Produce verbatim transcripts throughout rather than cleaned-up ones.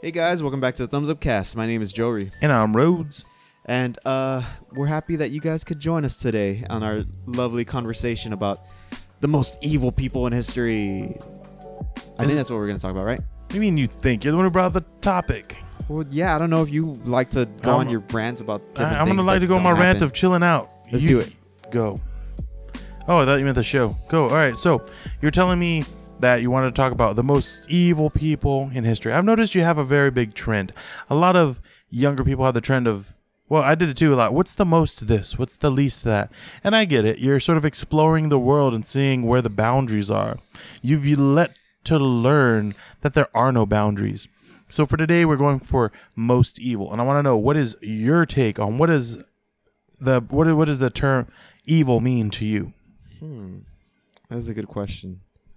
Hey guys, welcome back to the Thumbs Up Cast. My name is Jory. And I'm Rhodes. And uh, we're happy that you guys could join us today on our lovely conversation about the most evil people in history. I Is think it- that's what we're going to talk about, right? What do you mean you think? You're the one who brought up the topic. Well, yeah, I don't know if you like to go Um, on your rants about different I, I'm things gonna like that to go on don't my rant happen. of chilling out. Let's You do it. Go. Oh, I thought you meant the show. Go. All right. So you're telling me that you wanted to talk about the most evil people in history. I've noticed you have a very big trend. A lot of younger people have the trend of, well, I did it too a lot. What's the most this? What's the least that? And I get it. You're sort of exploring the world and seeing where the boundaries are. You've let to learn that there are no boundaries. So for today, we're going for most evil, and I want to know, what is your take on what is the what what does the term evil mean to you? Hmm. That's a good question.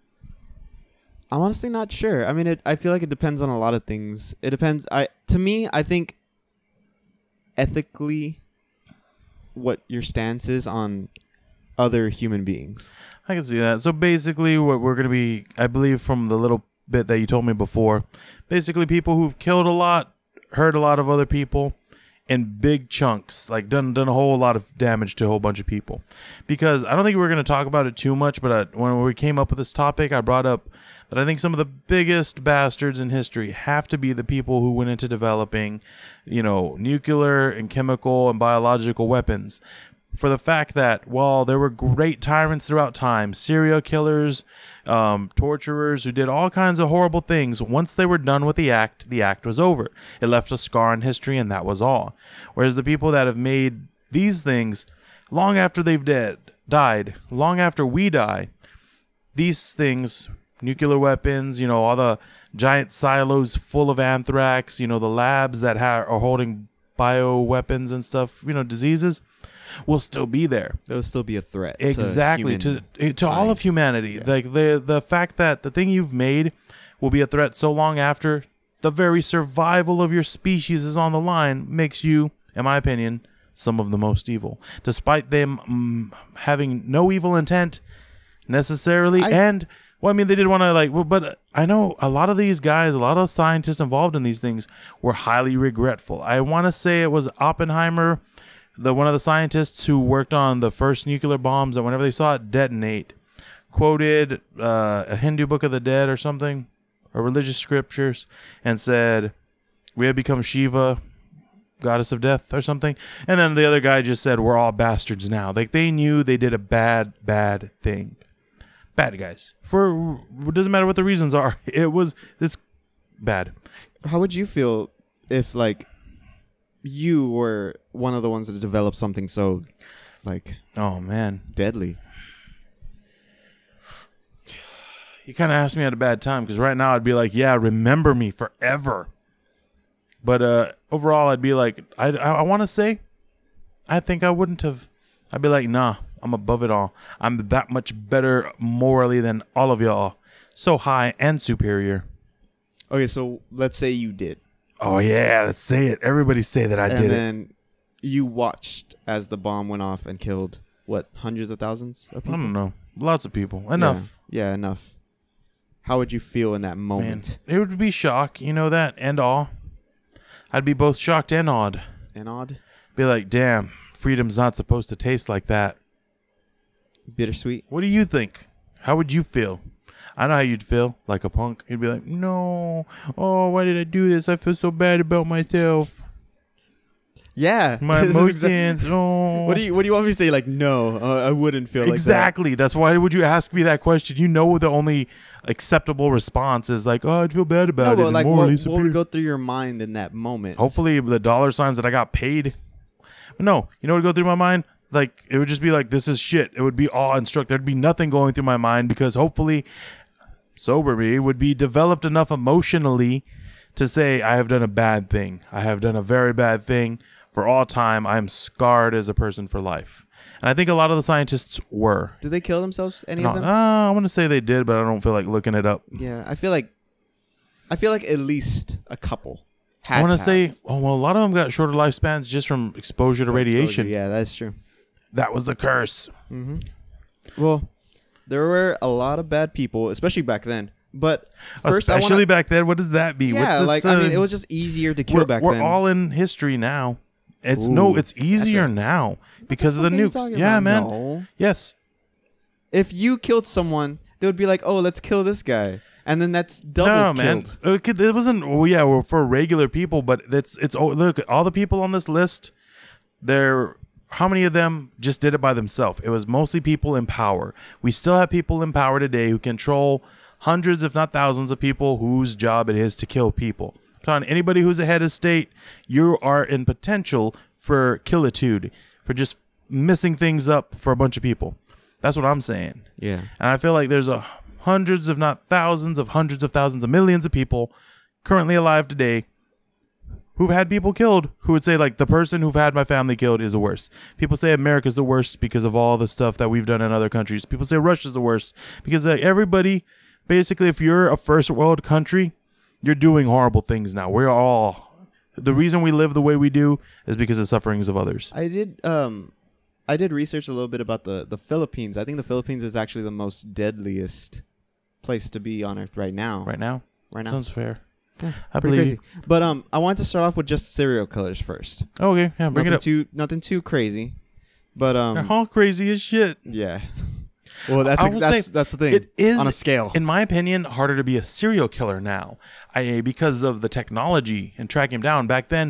I'm honestly not sure. I mean, it, I feel like it depends on a lot of things. It depends. I to me, I think ethically, what your stance is on other human beings. I can see that. So basically, what we're going to be, I believe from the little bit that you told me before, basically people who've killed a lot, hurt a lot of other people in big chunks, like done done a whole lot of damage to a whole bunch of people. Because I don't think we're going to talk about it too much, but I, when we came up with this topic, I brought up that I think some of the biggest bastards in history have to be the people who went into developing, you know, nuclear and chemical and biological weapons. For the fact that while there were great tyrants throughout time, serial killers, um, torturers who did all kinds of horrible things, once they were done with the act, the act was over. It left a scar in history, and that was all. Whereas the people that have made these things long after they've dead, died, long after we die, these things, nuclear weapons, you know, all the giant silos full of anthrax, you know, the labs that ha- are holding bioweapons and stuff, you know, diseases, will still be there. There'll still be a threat. Exactly, to, to to all of humanity. Yeah. Like the the fact that the thing you've made will be a threat so long after the very survival of your species is on the line makes you, in my opinion, some of the most evil, despite them um, having no evil intent necessarily. I, and well, I mean, they did want to like, well, but I know a lot of these guys, a lot of scientists involved in these things were highly regretful. I want to say it was Oppenheimer, the one of the scientists who worked on the first nuclear bombs, that whenever they saw it detonate, quoted uh, a Hindu book of the dead or something, or religious scriptures, and said, "We have become Shiva, goddess of death," or something. And then the other guy just said, "We're all bastards now." Like they knew they did a bad, bad thing. Bad guys. For it doesn't matter what the reasons are. It was it's bad. How would you feel if, like, you were one of the ones that developed something so, like, Oh man, deadly? you kind of asked me at a bad time, because right now I'd be like, yeah, remember me forever. But uh, overall, I'd be like, I, I, I want to say, I think I wouldn't have. I'd be like, nah, I'm above it all. I'm that much better morally than all of y'all. So high and superior. Okay, so let's say you did. Oh, yeah, let's say it. Everybody say that I and did it. then you watched as the bomb went off and killed, what, hundreds of thousands of I people? don't know. Lots of people. Enough. Yeah, yeah, enough. How would you feel in that Man, moment? it would be shock, you know that, and awe. I'd be both shocked and awed. And odd? Be like, damn, freedom's not supposed to taste like that. Bittersweet? What do you think? How would you feel? I know how you'd feel, like a punk. You'd be like, no, oh, why did I do this? I feel so bad about myself. Yeah. My This is emotions. exact- Oh. What do you What do you want me to say? Like, no, uh, I wouldn't feel Exactly. like That's why would you ask me that question? You know the only acceptable response is like, oh, I'd feel bad that. about No, it. but like, and what, morally what superior. would go through your mind in that moment? Hopefully the dollar signs that I got paid. No, you know what would go through my mind? Like, it would just be like, this is shit. It would be awe-instruct. There'd be nothing going through my mind, because hopefully sober me would be developed enough emotionally to say, I have done a bad thing. I have done a very bad thing for all time. I'm scarred as a person for life. And I think a lot of the scientists were. Did they kill themselves? Any No, of them? uh, I want to say they did, but I don't feel like looking it up. Yeah, I feel like, I feel like at least a couple. Had I want to to say, oh, well, a lot of them got shorter lifespans just from exposure to have. radiation. Exposure, yeah, that's true. That was the curse. Mm-hmm. Well, there were a lot of bad people, especially back then. But first, I especially wanna, back then, what does that be? yeah, What's like this, I mean, uh, it was just easier to kill we're, back we're then. all in history now. It's no, Ooh, it's easier a- now because of the What are you nukes. talking Yeah, about? man. No. Yes. If you killed someone, they would be like, "Oh, let's kill this guy," and then that's double No, man. killed. Okay, it wasn't. Well, yeah, well, for regular people, but it's it's. Oh, look, all the people on this list, they're how many of them just did it by themselves? It was mostly people in power. We still have people in power today who control hundreds, if not thousands, of people whose job it is to kill people. On anybody who's a head of state, you are in potential for killitude, for just messing things up for a bunch of people. That's what I'm saying. Yeah. And I feel like there's a hundreds, if not thousands of hundreds of thousands of millions of people currently alive today who've had people killed who would say, like, the person who've had my family killed is the worst. People say America's the worst because of all the stuff that we've done in other countries. People say Russia's the worst because uh, everybody, basically, if you're a first world country, you're doing horrible things now. We're all... The reason we live the way we do is because of sufferings of others. I did um I did research a little bit about the the Philippines. I think the Philippines is actually the most deadliest place to be on earth right now. Right now? Right now. Sounds fair. Yeah, I pretty believe crazy. But um I wanted to start off with just serial killers first. Oh, okay. Yeah, bring nothing it up. too nothing too crazy. But um They're all crazy as shit. yeah. Well, that's I ex- will that's say that's the thing. It is, on a scale. in my opinion, harder to be a serial killer now. I because of the technology and tracking him down. Back then,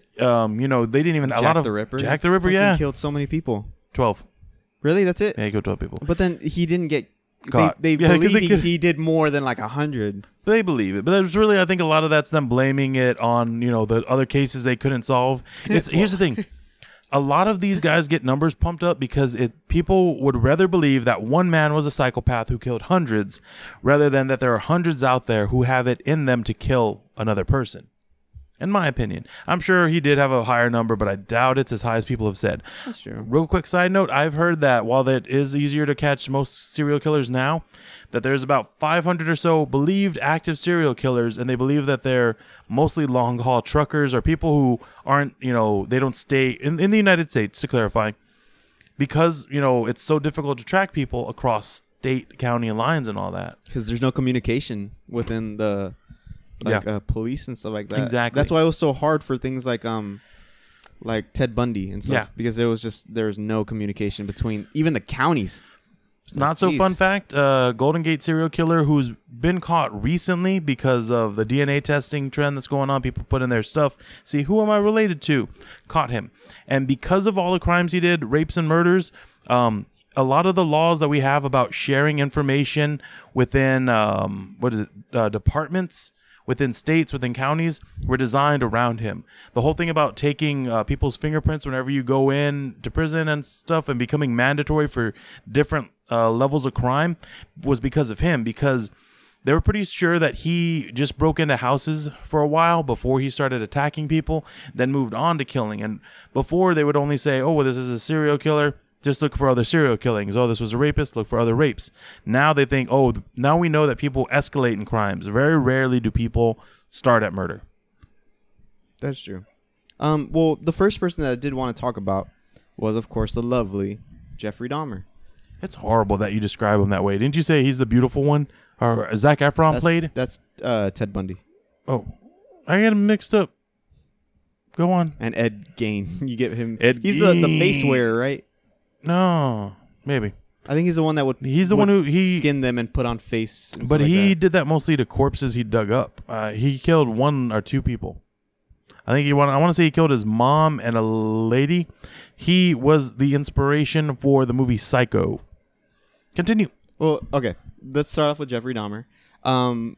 um, you know, they didn't even Jack a lot of the Ripper. Jack the Ripper. fucking Yeah, killed so many people. twelve. Really? That's it? Yeah, he killed twelve people. But then he didn't get Caught. They, they Yeah, 'cause believe they he, could- he did more than like a hundred. They believe it, but there's really, I think, a lot of that's them blaming it on, you know, the other cases they couldn't solve. It's here's the thing. A lot of these guys get numbers pumped up because it people would rather believe that one man was a psychopath who killed hundreds rather than that there are hundreds out there who have it in them to kill another person. In my opinion, I'm sure he did have a higher number, but I doubt it's as high as people have said. That's true. Real quick side note, I've heard that while that is easier to catch most serial killers now, that there's about five hundred or so believed active serial killers, and they believe that they're mostly long haul truckers or people who aren't, you know, they don't stay in, in the United States, to clarify, because, you know, it's so difficult to track people across state, county lines and all that. Because there's no communication within the like Yeah. uh, police and stuff like that. Exactly. That's why it was so hard for things like um like Ted Bundy and stuff. Yeah. Because there was just there's no communication between even the counties. It's like, Not so geez. fun fact, uh, Golden Gate serial killer who's been caught recently because of the D N A testing trend that's going on. People put in their stuff. See, who am I related to? Caught him. And because of all the crimes he did, rapes and murders, um, a lot of the laws that we have about sharing information within, um, what is it, uh, departments, within states, within counties, were designed around him. The whole thing about taking uh, people's fingerprints whenever you go in to prison and stuff and becoming mandatory for different uh, levels of crime was because of him, because they were pretty sure that he just broke into houses for a while before he started attacking people, then moved on to killing. And before, they would only say, oh, well, this is a serial killer. Just look for other serial killings. Oh, this was a rapist. Look for other rapes. Now they think, oh, now we know that people escalate in crimes. Very rarely do people start at murder. That's true. Um, well, the first person that I did want to talk about was, of course, the lovely Jeffrey Dahmer. It's horrible that you describe him that way. Didn't you say he's the beautiful one? Or Zac Efron That's, played? That's uh, Ted Bundy Oh, I got him mixed up. Go on. and Ed Gein. You get him. Ed he's the, the face Gein. wearer, right? No, maybe. I think he's the one that would. He's the would one who he. skin them and put on face. and But stuff like he that. did that mostly to corpses he dug up. Uh, he killed one or two people. I think he want. I want to say he killed his mom and a lady. He was the inspiration for the movie Psycho. Continue. Well, okay. Let's start off with Jeffrey Dahmer. Um,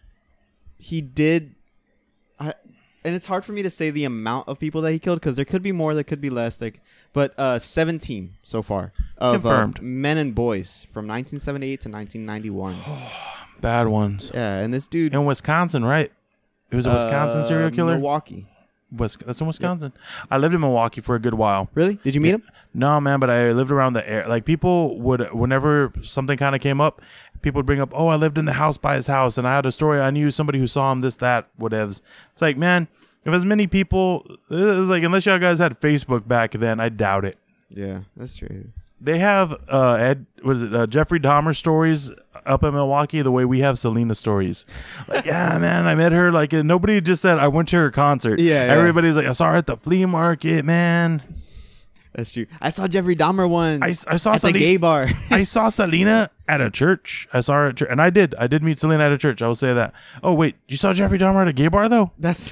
he did, I, and it's hard for me to say the amount of people that he killed because there could be more, there could be less. Like, but uh, seventeen so far of uh, Confirmed. men and boys from nineteen seventy-eight to nineteen ninety-one. Bad ones. Yeah, and this dude In Wisconsin, right? It was a Wisconsin uh, serial killer. Milwaukee. Wis- that's in Wisconsin. I lived in Milwaukee for a good while. Really? Did you meet him? No, man, but I lived around the air. Like, people would, whenever something kind of came up, people would bring up, oh, I lived in the house by his house, and I had a story. I knew somebody who saw him, this, that, whatevs. It's like, man, if as many people, it's like, unless y'all guys had Facebook back then, I doubt it. Yeah, that's true. they have uh Ed was it uh, Jeffrey Dahmer stories up in Milwaukee the way we have Selena stories. Like, yeah, man, I met her. Like, nobody just said I went to her concert. Yeah, yeah. Everybody's like, I saw her at the flea market, man. That's true. I saw Jeffrey Dahmer once. I, I saw at the Selena, gay bar. I saw Selena at a church. I saw her at church, and I did. I did meet Selena at a church. I will say that. Oh wait, you saw Jeffrey Dahmer at a gay bar though? That's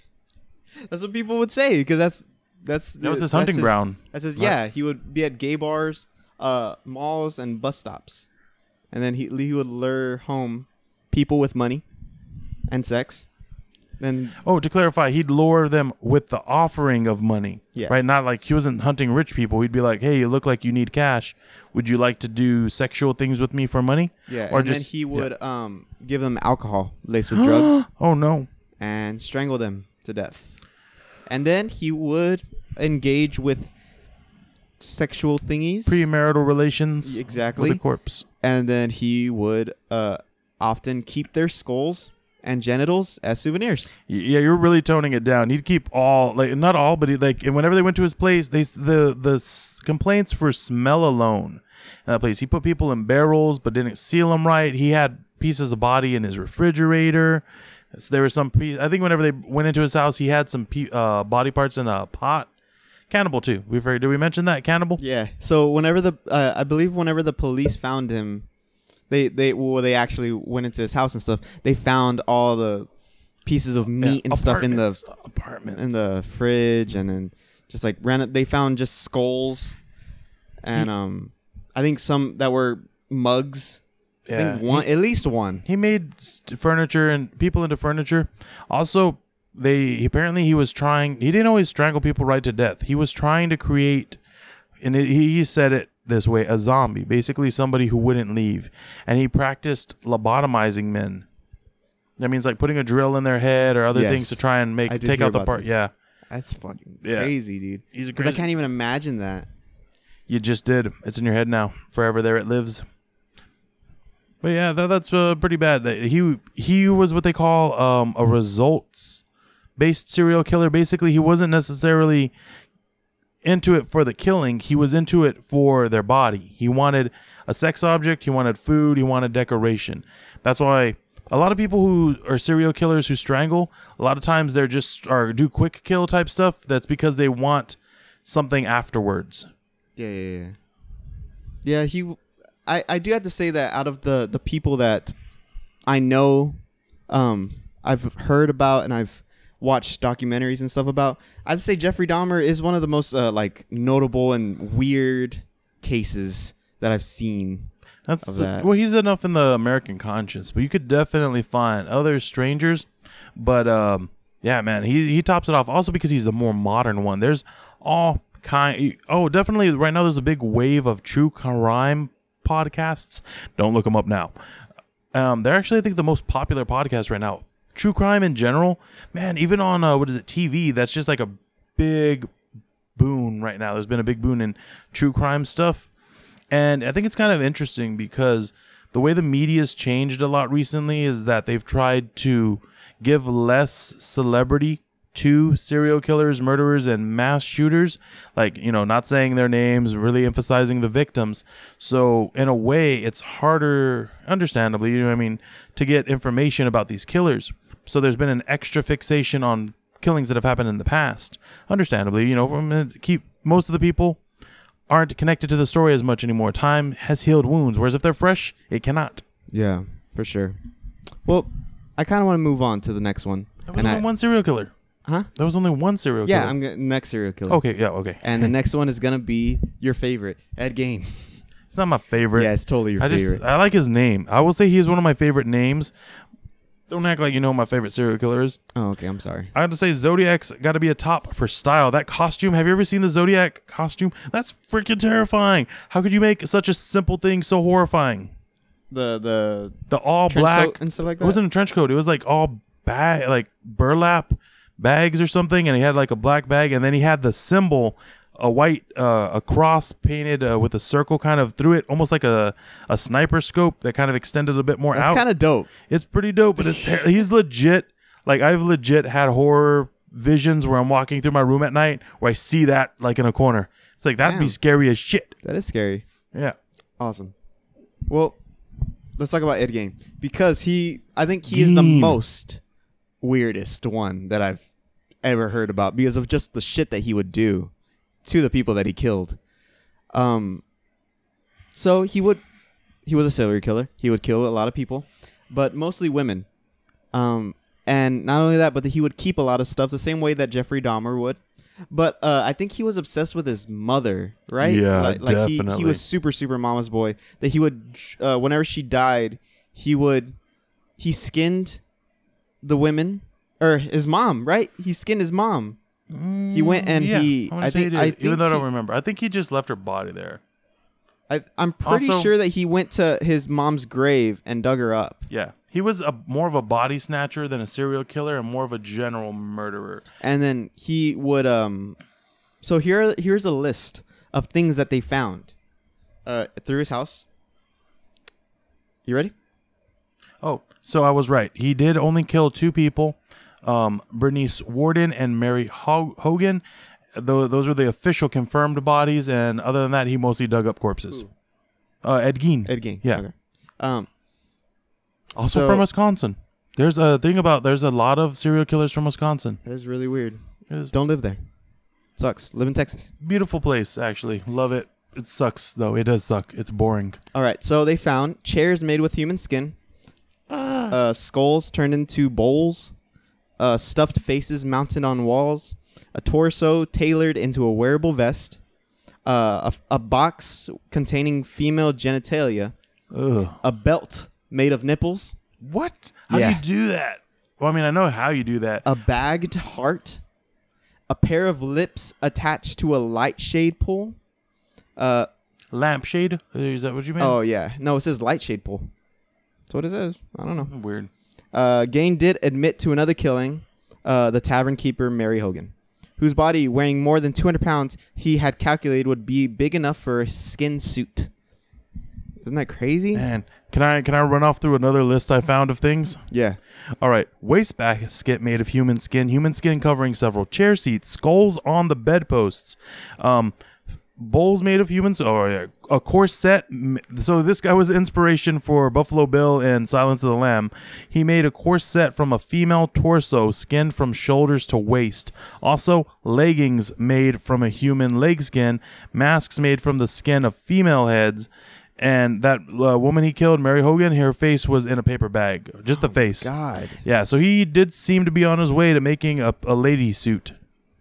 that's what people would say because that's that's That was his hunting his, ground. That's his. Yeah, he would be at gay bars, uh, malls, and bus stops, and then he he would lure home people with money and sex. Then Oh, to clarify, he'd lure them with the offering of money. Yeah. Right? Not like he wasn't hunting rich people. He'd be like, hey, you look like you need cash. Would you like to do sexual things with me for money? yeah, Or and just then he would um give them alcohol laced with drugs Oh, no. and strangle them to death, and then he would engage with sexual thingies. Premarital relations Exactly. with a corpse. And then he would uh, often keep their skulls and genitals as souvenirs. Y- Yeah, you're really toning it down. He'd keep all, like, not all, but he, like, and whenever they went to his place, they the the s- complaints for smell alone in that place. He put people in barrels, but didn't seal them right. He had pieces of body in his refrigerator. So there was some piece. I think whenever they went into his house, he had some pe- uh, body parts in a pot. Cannibal too. We've heard. Did we mention that cannibal? Yeah. So whenever the, uh, I believe whenever the police found him, they they well they actually went into his house and stuff. They found all the pieces of meat Yeah, and stuff in the apartments, apartments. in the fridge, and then just like random. They found just skulls, and um, I think some that were mugs. I Yeah, think one, at least one. He made st- furniture and people into furniture. Also, they he, apparently he was trying. He didn't always strangle people right to death. He was trying to create, and it, he said it this way: a zombie, basically somebody who wouldn't leave. And he practiced lobotomizing men. That means like putting a drill in their head or other Yes. things to try and make I did take hear out the about part. this. Yeah, That's fucking Yeah. crazy, dude. he's a Because I crazy. can't even imagine that. You just did. It's in your head now. Forever there it lives. But yeah, that, that's uh, pretty bad. That He he was what they call um, a results based serial killer. Basically, he wasn't necessarily into it for the killing. He was into it for their body. He wanted a sex object. He wanted food. He wanted decoration. That's why a lot of people who are serial killers who strangle, a lot of times they're just or do quick kill type stuff. That's because they want something afterwards. Yeah, yeah, yeah. Yeah, he. I, I do have to say that out of the, the people that I know, um, I've heard about and I've watched documentaries and stuff about, I'd say Jeffrey Dahmer is one of the most uh, like notable and weird cases that I've seen. That's Of that. well, he's enough in the American conscience, but you could definitely find other strangers. But um, yeah, man, he he tops it off. Also because he's a more modern one. There's all kind. Oh, definitely. Right now, there's a big wave of true crime podcasts. Don't look them up now. Um, they're actually, I think, the most popular podcast right now. True crime in general, man. Even on uh, what is it, T V? That's just like a big boon right now. There's been a big boon in true crime stuff. And I think it's kind of interesting because the way the media's changed a lot recently is that they've tried to give less celebrity to serial killers, murderers, and mass shooters. Like, you know, not saying their names, really emphasizing the victims. So in a way, it's harder, understandably, you know what I mean, to get information about these killers. So there's been an extra fixation on killings that have happened in the past. Understandably, you know, from keep most of the people aren't connected to the story as much anymore. Time has healed wounds, whereas if they're fresh, it cannot. Yeah, for sure. Well, I kind of want to move on to the next one. There was And only I- one serial killer. Huh? There was only one serial Yeah, killer. I'm gonna next serial killer. Okay, yeah, okay. And the next one is gonna be your favorite, Ed Gein. It's not my favorite. Yeah, it's totally your I just favorite. I like his name. I will say he is one of my favorite names. Don't act like you know who my favorite serial killer is. Oh, okay. I'm sorry. I have to say Zodiac's got to be a top for style. That costume. Have you ever seen the Zodiac costume? That's freaking terrifying. How could you make such a simple thing so horrifying? The the The all trench black coat and stuff like It that. wasn't a trench coat. It was like all bag, like burlap bags or something, and he had like a black bag, and then he had the symbol, a white, uh, a cross painted uh, with a circle kind of through it, almost like a, a sniper scope that kind of extended a bit more That's out. kind of dope. It's pretty dope, but it's ter- he's legit. Like I've legit had horror visions where I'm walking through my room at night where I see that like in a corner. It's like that'd be Damn. scary as shit. That is scary. Yeah. Awesome. Well, let's talk about Ed Gein because he, I think he is the Gein. most weirdest one that I've ever heard about because of just the shit that he would do to the people that he killed. Um, so he would, he was a serial killer. He would kill a lot of people, but mostly women. Um, and not only that, but he would keep a lot of stuff the same way that Jeffrey Dahmer would. But uh, I think he was obsessed with his mother, right? Yeah, like, like he, he definitely. was super, super mama's boy. That he would, uh, whenever she died, he would, he skinned the women or his mom, right? He skinned his mom. Mm, He went and yeah, he- I, wanna I say he think- did, I think even though I don't he- remember. I think he just left her body there. I, I'm pretty Also- sure that he went to his mom's grave and dug her up. Yeah. He was a more of a body snatcher than a serial killer and more of a general murderer. And then he would um so here here's a list of things that they found uh through his house. You ready? Oh, so I was right. He did only kill two people, um, Bernice Warden and Mary Ho- Hogan. Tho- those were the official confirmed bodies, and other than that, he mostly dug up corpses. Uh, Ed Gein. Ed Gein. Yeah. Okay. Um Also so- from Wisconsin. There's a thing about there's a lot of serial killers from Wisconsin. that is really weird. It is Don't live there. Sucks. Live in Texas. a beautiful place, actually. Love it. It sucks though. It does suck. It's boring. All right. So they found chairs made with human skin, uh, skulls turned into bowls, uh, stuffed faces mounted on walls, a torso tailored into a wearable vest, uh, a, a box containing female genitalia, Ugh. a belt made of nipples, What? How Yeah. do you do that? Well, I mean, I know how you do that. a bagged heart, a pair of lips attached to a light shade pull. Uh, Lampshade? Is that what you mean? oh, yeah. No, it says light shade pull. That's what it says. I don't know. Weird. Uh, Gein did admit to another killing, uh, the tavern keeper Mary Hogan, whose body, weighing more than two hundred pounds, he had calculated would be big enough for a skin suit. Isn't that crazy? Man, can I can I run off through another list I found of things? Yeah. All right, wastebasket made of human skin, human skin covering several chair seats, skulls on the bedposts, um, bowls made of humans. Oh yeah, a corset. So this guy was the inspiration for Buffalo Bill and Silence of the Lamb. He made a corset from a female torso, skinned from shoulders to waist. Also, leggings made from a human leg skin, masks made from the skin of female heads. And that uh, woman he killed, Mary Hogan, her face was in a paper bag. Just the face. God. Yeah, so he did seem to be on his way to making a, a lady suit.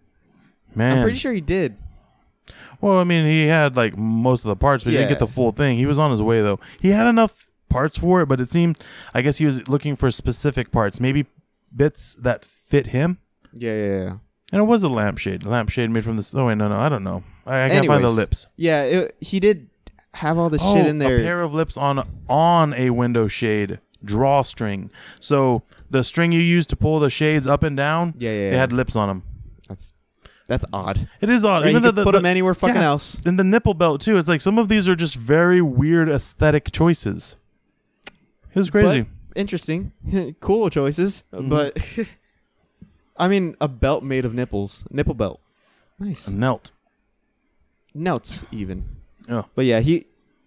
Man. I'm pretty sure he did. Well, I mean, he had like most of the parts, but he didn't Yeah. get the full thing. He was on his way, though. He had enough parts for it, but it seemed, I guess he was looking for specific parts. Maybe bits that fit him. Yeah, yeah, yeah. And it was a lampshade. A lampshade made from this. Oh, wait, no, no, I don't know. I, I can't find the Anyways. lips. Yeah, it, he did have all the Oh, shit in there. a pair of lips on on a window shade drawstring. So the string you use to pull the shades up and down, Yeah, yeah, they yeah. had lips on them. That's that's odd. It is odd. Right, Even you the, could the, put the, them anywhere fucking yeah, else. And the nipple belt too. It's like some of these are just very weird aesthetic choices. It was crazy. But interesting. Cool choices. Mm-hmm. But I mean, a belt made of nipples. Nipple belt. Nice. A knelt. Notes even. Yeah. But yeah, he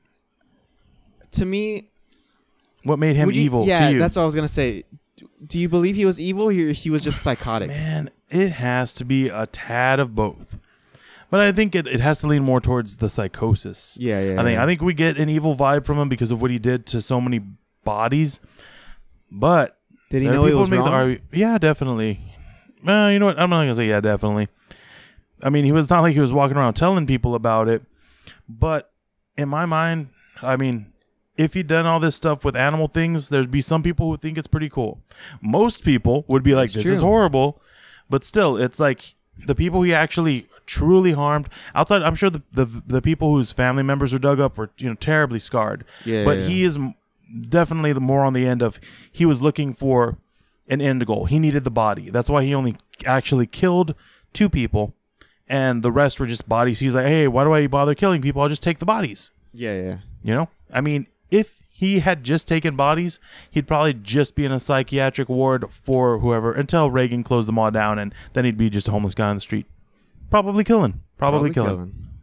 to me What made him would you- evil yeah, to you? that's what I was gonna say. Do you believe he was evil or he was just psychotic? Man, it has to be a tad of both. But I think it, it has to lean more towards the psychosis. Yeah, yeah. I think yeah. I think we get an evil vibe from him because of what he did to so many bodies. But Did he there are know he people was who make the wrong? argu- yeah, definitely. Uh, you know what? I'm not gonna say yeah, definitely. I mean, he was not like he was walking around telling people about it. But in my mind, I mean, if he'd done all this stuff with animal things, there'd be some people who think it's pretty cool. Most people would be like, That's this is true. horrible. But still, it's like the people he actually truly harmed outside. I'm sure the, the the people whose family members were dug up were, you know, terribly scarred. Yeah, But yeah, he is m- definitely the more on the end of he was looking for an end goal. He needed the body. That's why he only actually killed two people, and the rest were just bodies. He's like, hey, why do I bother killing people? I'll just take the bodies. Yeah, yeah. You know, I mean, if he had just taken bodies, he'd probably just be in a psychiatric ward for whoever until Reagan closed them all down, and then he'd be just a homeless guy on the street, probably killing, probably, killing.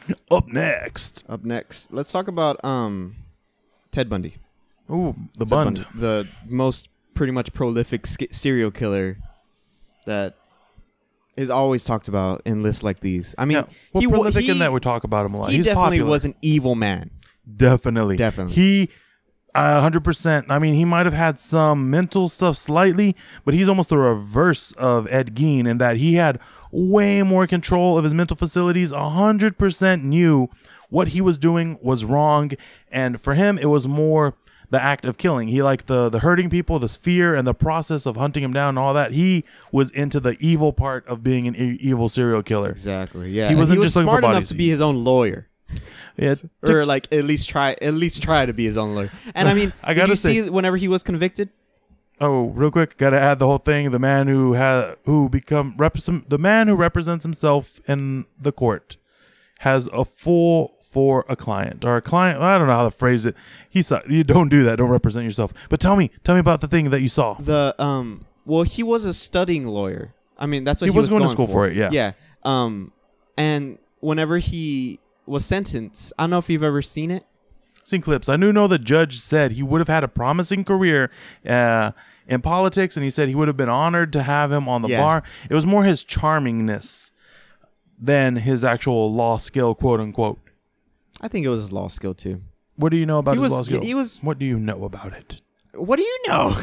Up next. Up next, let's talk about um, Ted Bundy. Ooh, the Ted Bund. Bundy, the most pretty much prolific sk- serial killer that is always talked about in lists like these. I mean, Yeah. Well, he, wa- prolific he, in that we talk about him a lot. he He's definitely popular. was an evil man. Definitely. Definitely. He, uh, one hundred percent. I mean, he might have had some mental stuff slightly, but he's almost the reverse of Ed Gein in that he had way more control of his mental facilities. one hundred percent knew what he was doing was wrong. And for him, it was more the act of killing. He liked the, the hurting people, the fear, and the process of hunting him down and all that. He was into the evil part of being an e- evil serial killer. Exactly. Yeah. He And wasn't he was just looking for smart enough bodies. to be his own lawyer. Yeah, Or like at least try at least try to be his own lawyer. And I mean, I did gotta you say- see whenever he was convicted? Oh, real quick, gotta add the whole thing. The man who had who become represent the man who represents himself in the court has a fool for a client or a client. I don't know how to phrase it. He saw you don't do that. Don't represent yourself. But tell me, tell me about the thing that you saw. The um well, he was a studying lawyer. I mean, that's what He he, was going to going school for it, yeah. Yeah. Um and whenever he was sentenced, I don't know if you've ever seen it. Seen clips. I do know the judge said he would have had a promising career uh, in politics, and he said he would have been honored to have him on the Yeah. bar. It was more his charmingness than his actual law skill, quote unquote. I think it was his law skill too. What do you know about He his was- law skill? he was- What do you know about it? What do you know?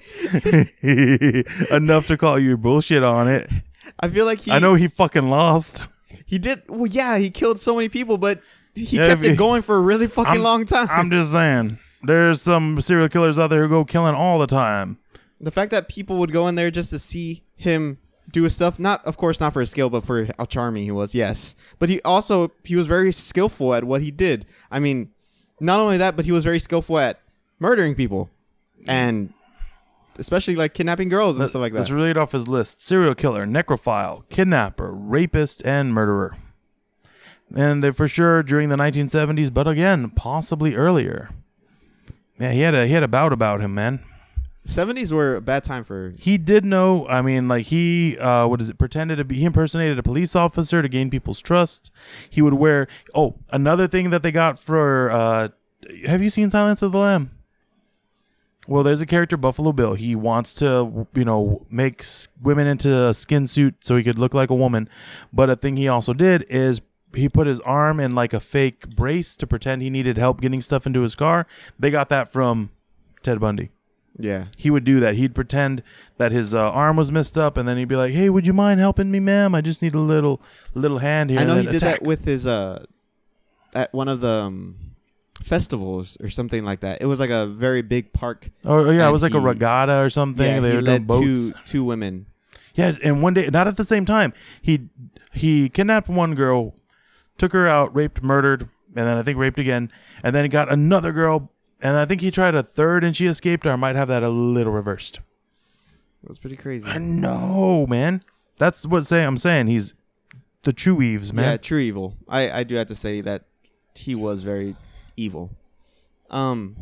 Enough to call you bullshit on it. I feel like he I know he fucking lost. he did well, yeah, he killed so many people, but he Yeah, kept if he- it going for a really fucking I'm- long time. I'm just saying. There's some serial killers out there who go killing all the time. The fact that people would go in there just to see him do his stuff, not of course not for his skill, but for how charming he was, yes. But he also he was very skillful at what he did. I mean, not only that, but he was very skillful at murdering people. And especially like kidnapping girls and Let- stuff like that. Let's read off his list. Serial killer, necrophile, kidnapper, rapist, and murderer. And they for sure during the nineteen seventies, but again, possibly earlier. Yeah, he had a he had a bout about him, man. seventies were a bad time for He did know, I mean, like he, uh, what is it, pretended to be, he impersonated a police officer to gain people's trust. He would wear, oh, another thing that they got for, uh, have you seen Silence of the Lamb? Well, there's a character, Buffalo Bill. He wants to, you know, make s- women into a skin suit so he could look like a woman. But a thing he also did is he put his arm in like a fake brace to pretend he needed help getting stuff into his car. They got that from Ted Bundy. yeah. He would do that. He'd pretend that his uh, arm was messed up, and then he'd be like, "Hey, would you mind helping me, ma'am? I just need a little, little hand here." I know and he then did attack. that with his uh at one of the um, festivals or something like that. It was like a very big park. Oh yeah, it and was like a he- regatta or something. Yeah, they he were doing led boats. two two women. Yeah, and one day, not at the same time, he he kidnapped one girl, took her out, raped, murdered, and then I think raped again, and then he got another girl, and I think he tried a third, and she escaped. Or I might have that a little reversed. It was pretty crazy. I know, man. That's what say I'm saying. He's the true Eves, man. Yeah, true evil. I, I do have to say that he was very evil. Um,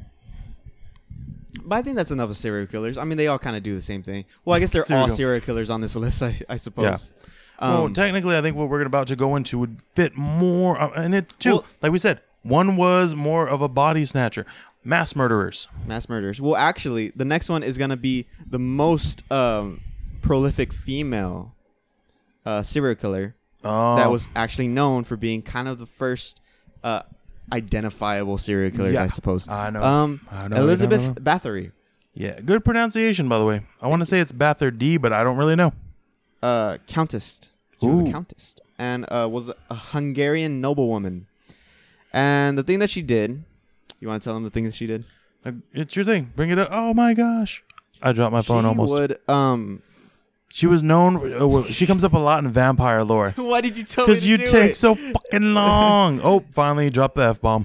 but I think that's enough of serial killers. I mean, they all kind of do the same thing. Well, I guess they're Serial all kill- serial killers on this list, I, I suppose. well, Um, technically, I think what we're about to go into would fit more, uh, and it too. Well- like we said, one was more of a body snatcher, mass murderers. mass murders. Well, actually, the next one is going to be the most um, prolific female uh, serial killer Oh, that was actually known for being kind of the first uh, identifiable serial killers, Yeah, I suppose. I know. Um, I know, I Elizabeth know. Bathory. yeah, good pronunciation, by the way. I want to say it's Bathory, but I don't really know. Uh, countess. She was Ooh. a countess and uh, was a Hungarian noblewoman. And the thing that she did, you want to tell them the thing that she did? Uh, It's your thing. Bring it up. Oh my gosh, I dropped my phone she almost. would. Um, She was known. Uh, well, she comes up a lot in vampire lore. why did you tell me Because to you do take it? so fucking long. Oh, finally dropped the F bomb.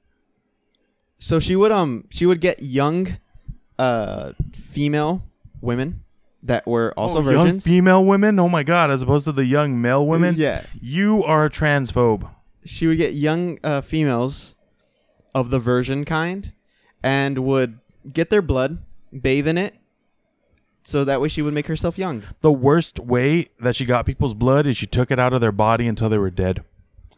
So she would um she would get young, uh, female women that were also Oh, young virgins. female women. Oh my god, as opposed to the young male women. Yeah. You are a transphobe. She would get young uh, females of the virgin kind, and would get their blood, bathe in it, so that way she would make herself young. The worst way that she got people's blood is she took it out of their body until they were dead.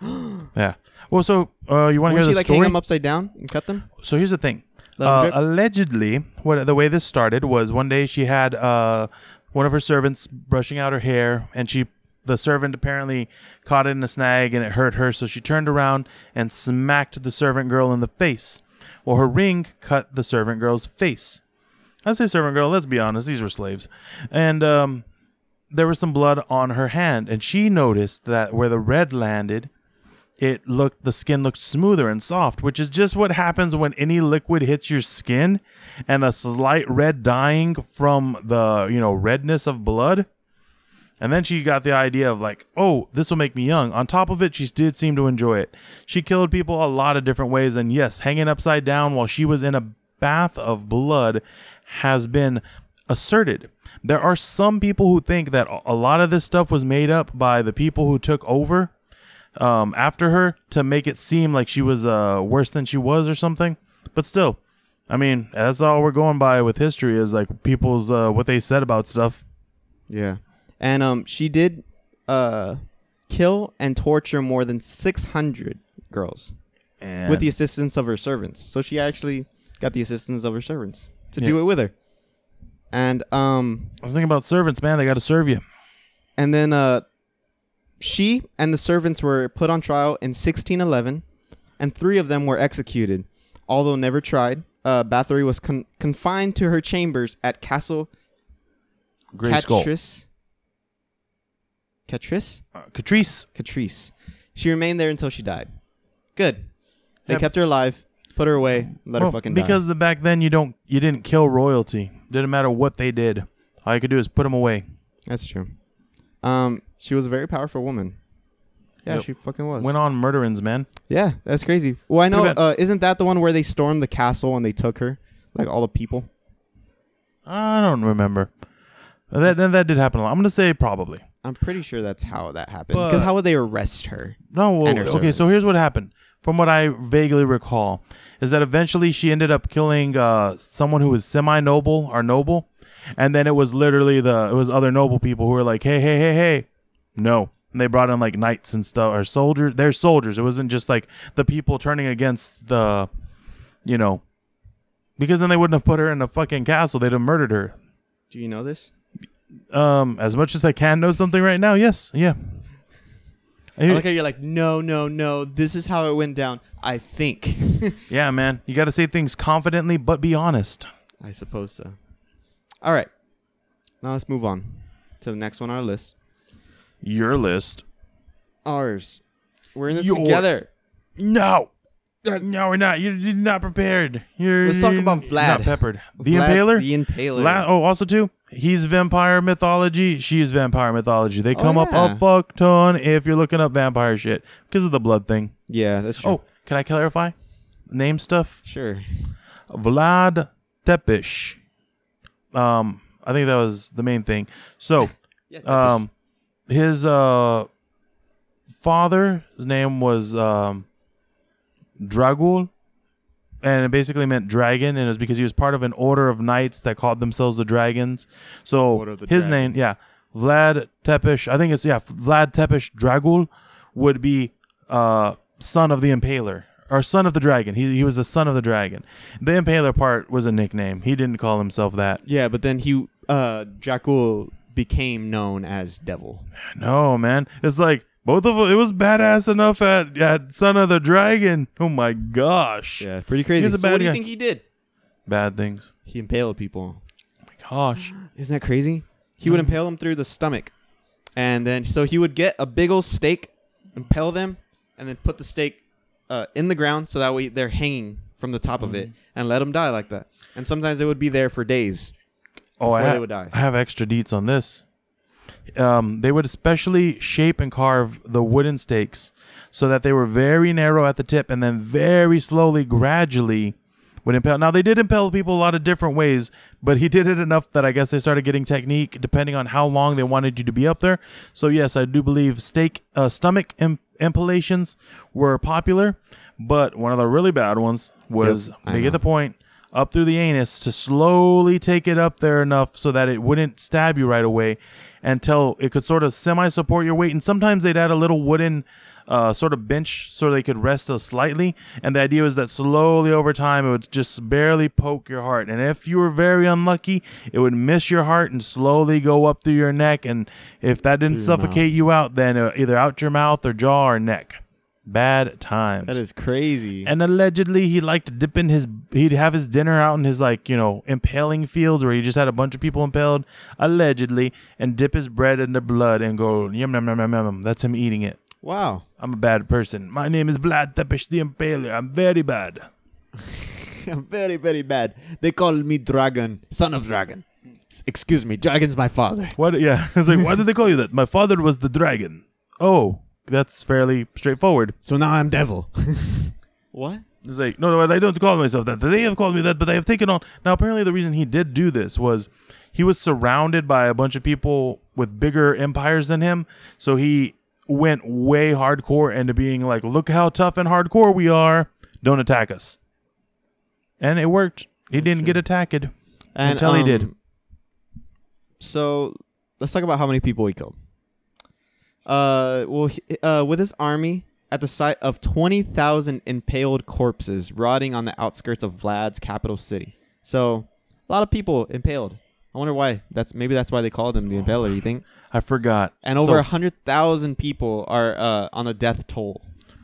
Yeah. Well, so uh, you want to hear Wouldn't the she like story? hang them upside down and cut them? So here's the thing. Let 'em Uh, drip? allegedly, what the way this started was one day she had uh, one of her servants brushing out her hair, and she the servant apparently caught it in a snag and it hurt her, so she turned around and smacked the servant girl in the face. Well, her ring cut the servant girl's face. I say servant girl, let's be honest, these were slaves. And um, there was some blood on her hand, and she noticed that where the red landed, it looked the skin looked smoother and soft, which is just what happens when any liquid hits your skin, and a slight red dyeing from the, you know, redness of blood. And then she got the idea of like, oh, this will make me young. On top of it, she did seem to enjoy it. She killed people a lot of different ways, and yes, hanging upside down while she was in a bath of blood has been asserted. There are some people who think that a lot of this stuff was made up by the people who took over um, after her to make it seem like she was uh, worse than she was or something. But still, I mean, that's all we're going by with history is like people's uh, what they said about stuff. Yeah. And um, she did uh, kill and torture more than six hundred girls And with the assistance of her servants. So she actually got the assistance of her servants to Yeah. do it with her. And um, I was thinking about servants, man. They got to serve you. and then uh, she and the servants were put on trial in sixteen eleven, and three of them were executed, although never tried. Uh, Bathory was con- confined to her chambers at Castle Great skull. Catrice. Catrice? Uh, Catrice. Catrice. She remained there until she died. Good. They Yep. kept her alive, put her away, let Well, her fucking die. because the, back then you don't you didn't kill royalty. Didn't matter what they did. All you could do is put them away. That's true. Um, she was a very powerful woman. Yeah, Yep. she fucking was. Went on murderings, man. Yeah, that's crazy. Well, I know. Pretty bad. Uh, isn't that the one where they stormed the castle and they took her, like all the people? I don't remember. That that, that did happen a lot. I'm gonna say probably. I'm pretty sure that's how that happened. But- Because how would they arrest her? No, well, And her okay, so servants. here's what happened. From what I vaguely recall, is that eventually she ended up killing uh, someone who was semi-noble or noble, and then it was literally the it was other noble people who were like, hey, hey, hey, hey, no, and they brought in like knights and stuff or soldiers. They're soldiers. It wasn't just like the people turning against the, you know, because then they wouldn't have put her in a fucking castle. They'd have murdered her. Do you know this? Um, as much as I can know something right now, yes, yeah. I like how you're like, no, no, no. This is how it went down. I think. Yeah, man. You got to say things confidently, but be honest. I suppose so. All right. Now let's move on to the next one on our list. Your list. Ours. We're in this Your- together. No. No, we're not. You're, you're not prepared. You're Let's talk about you're Vlad. Not peppered. The Vlad Impaler? The Impaler. La- oh, also, too, he's vampire mythology. She's vampire mythology. They Oh, come up yeah. a fuck ton if you're looking up vampire shit because of the blood thing. Yeah, that's true. Oh, can I clarify? Name stuff? Sure. Vlad Tepes. Um, I think that was the main thing. So, Yeah, um, his uh father's name was um Dragul, and it basically meant dragon, and it was because he was part of an order of knights that called themselves the Dragons. So Order of the his Dragon. name, yeah, Vlad Tepes. I think it's yeah, Vlad Tepes Dragul would be uh son of the Impaler. Or son of the dragon. He he was the son of the dragon. The Impaler part was a nickname. He didn't call himself that. Yeah, but then he, uh, Dracul became known as Devil. No, man. It's like both of them. It was badass enough at, at Son of the Dragon. Oh my gosh. Yeah, pretty crazy. He's a So bad what do you guy. think he did? Bad things. He impaled people. Oh my gosh. Isn't that crazy? He would impale them through the stomach. And then, so he would get a big old stake, impale them, and then put the stake uh, in the ground so that way they're hanging from the top of it and let them die like that. And sometimes they would be there for days Oh, I, before ha- they would die. I have extra deets on this. Um, they would especially shape and carve the wooden stakes so that they were very narrow at the tip and then very slowly, gradually would impale. Now, they did impale people a lot of different ways, but he did it enough that I guess they started getting technique depending on how long they wanted you to be up there. So, yes, I do believe stake uh, stomach imp- impalations were popular, but one of the really bad ones was, Yep, I they know. get the point, up through the anus to slowly take it up there enough so that it wouldn't stab you right away until it could sort of semi-support your weight. And sometimes they'd add a little wooden uh, sort of bench so they could rest us slightly. And the idea was that slowly over time, it would just barely poke your heart. And if you were very unlucky, it would miss your heart and slowly go up through your neck. And if that didn't Through your suffocate you out, then uh, either out your mouth or jaw or neck. Bad times. That is crazy. And allegedly, he liked to dip in his, he'd have his dinner out in his, like, you know, impaling fields where he just had a bunch of people impaled, allegedly, and dip his bread in the blood and go, yum, yum, yum, yum, yum. That's him eating it. Wow. I'm a bad person. My name is Vlad Tepes the Impaler. I'm very bad. I'm very, very bad. They call me Dragon, son of Dragon. S- Excuse me, Dragon's my father. What? Yeah. I was like, why did they call you that? My father was the dragon. Oh, that's fairly straightforward. So now I'm devil. What? It's like, no, no, I don't call myself that. They have called me that, but they have taken on. Now, apparently, the reason he did do this was he was surrounded by a bunch of people with bigger empires than him. So he went way hardcore into being like, look how tough and hardcore we are. Don't attack us. And it worked. He Oh, didn't sure. get attacked And, until he did. um, So let's talk about how many people he killed. Uh, well, he- uh, with his army at the site of twenty thousand impaled corpses rotting on the outskirts of Vlad's capital city. So a lot of people impaled. I wonder why. That's maybe that's why they called him the Impaler. You think? I forgot. And over a So, hundred thousand people are uh, on the death toll.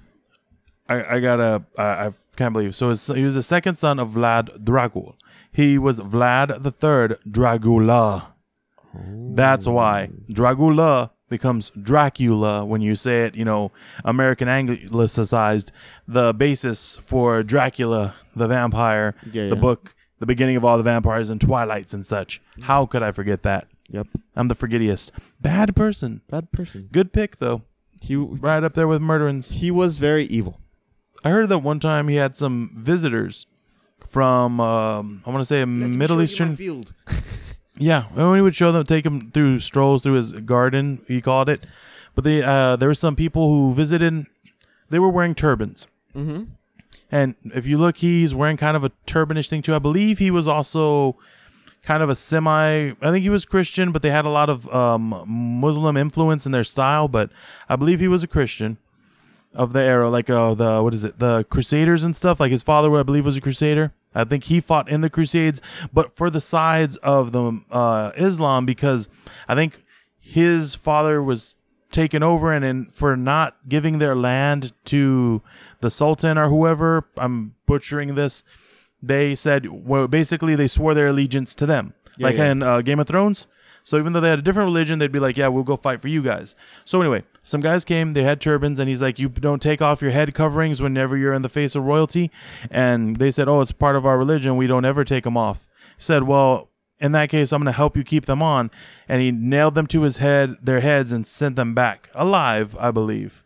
I, I gotta, I, I can't believe. So his, he was the second son of Vlad Dracul. He was Vlad the Third Dragula. That's why Dragula becomes Dracula when you say it, you know, American anglicized. The basis for Dracula, the vampire, Yeah, the yeah. book, the beginning of all the vampires and Twilights and such. How could I forget that? Yep. I'm the forgettiest. Bad person. Bad person. Good pick, though. He Right up there with murderins. he was very evil. I heard that one time he had some visitors from, um, I want to say a Middle Eastern. Field. Yeah, when he would show them, take him through strolls through his garden, he called it. But they, uh, there were some people who visited. They were wearing turbans, Mm-hmm. and if you look, he's wearing kind of a turbanish thing too. I believe he was also kind of a semi. I think he was Christian, but they had a lot of um, Muslim influence in their style. But I believe he was a Christian of the era, like uh, the what is it, the Crusaders and stuff. Like his father, I believe, was a Crusader. I think he fought in the Crusades, but for the sides of the uh, Islam, because I think his father was taken over, and in, for not giving their land to the Sultan or whoever, I'm butchering this, they said, well, basically they swore their allegiance to them, Yeah, like yeah. in uh, Game of Thrones. So even though they had a different religion, they'd be like, yeah, we'll go fight for you guys. So anyway, some guys came, they had turbans, and he's like, you don't take off your head coverings whenever you're in the face of royalty. And they said, oh, it's part of our religion. We don't ever take them off. He said, well, in that case, I'm going to help you keep them on. And he nailed them to his head, their heads, and sent them back alive, I believe.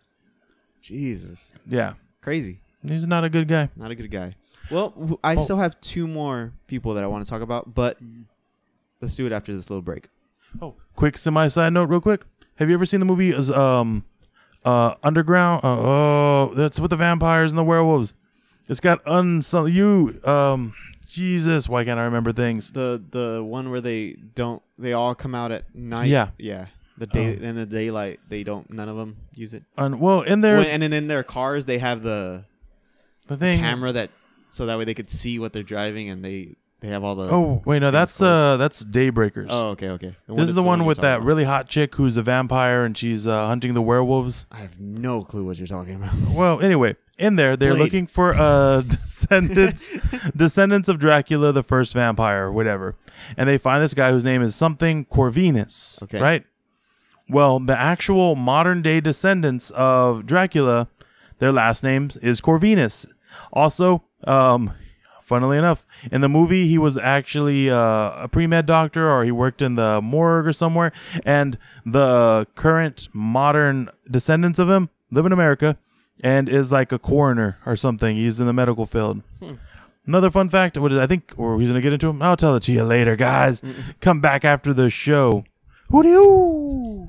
Jesus. Yeah. Crazy. He's not a good guy. Not a good guy. Well, w- I Oh. still have two more people that I want to talk about, but let's do it after this little break. Oh, quick semi side note, real quick. Have you ever seen the movie as um, uh, Underground? Uh, oh, that's with the vampires and the werewolves. It's got unsung. You um, Jesus, why can't I remember things? The the one where they don't they all come out at night. Yeah. Yeah. The day Oh. in the daylight they don't none of them use it. Un- well, in there, When- and then in their cars they have the the thing. camera that so that way they could see what they're driving and they they have all the Oh wait, no, things that's closed. uh, that's Daybreakers. Oh, okay, okay. And this is the one you're with talking that about. really hot chick who's a vampire and she's uh, hunting the werewolves. I have no clue what you're talking about. Well, anyway, in there they're Blade. looking for uh descendants descendants of Dracula, the first vampire, or whatever. And they find this guy whose name is something Corvinus. Okay. Right? Well, the actual modern day descendants of Dracula, their last name is Corvinus. Also, um funnily enough, in the movie, he was actually uh, a pre-med doctor, or he worked in the morgue or somewhere. And the current modern descendants of him live in America and is like a coroner or something. He's in the medical field. Hmm. Another fun fact, what is I think, or he's gonna get into him. I'll tell it to you later, guys. Come back after the show. Hooty-hoo!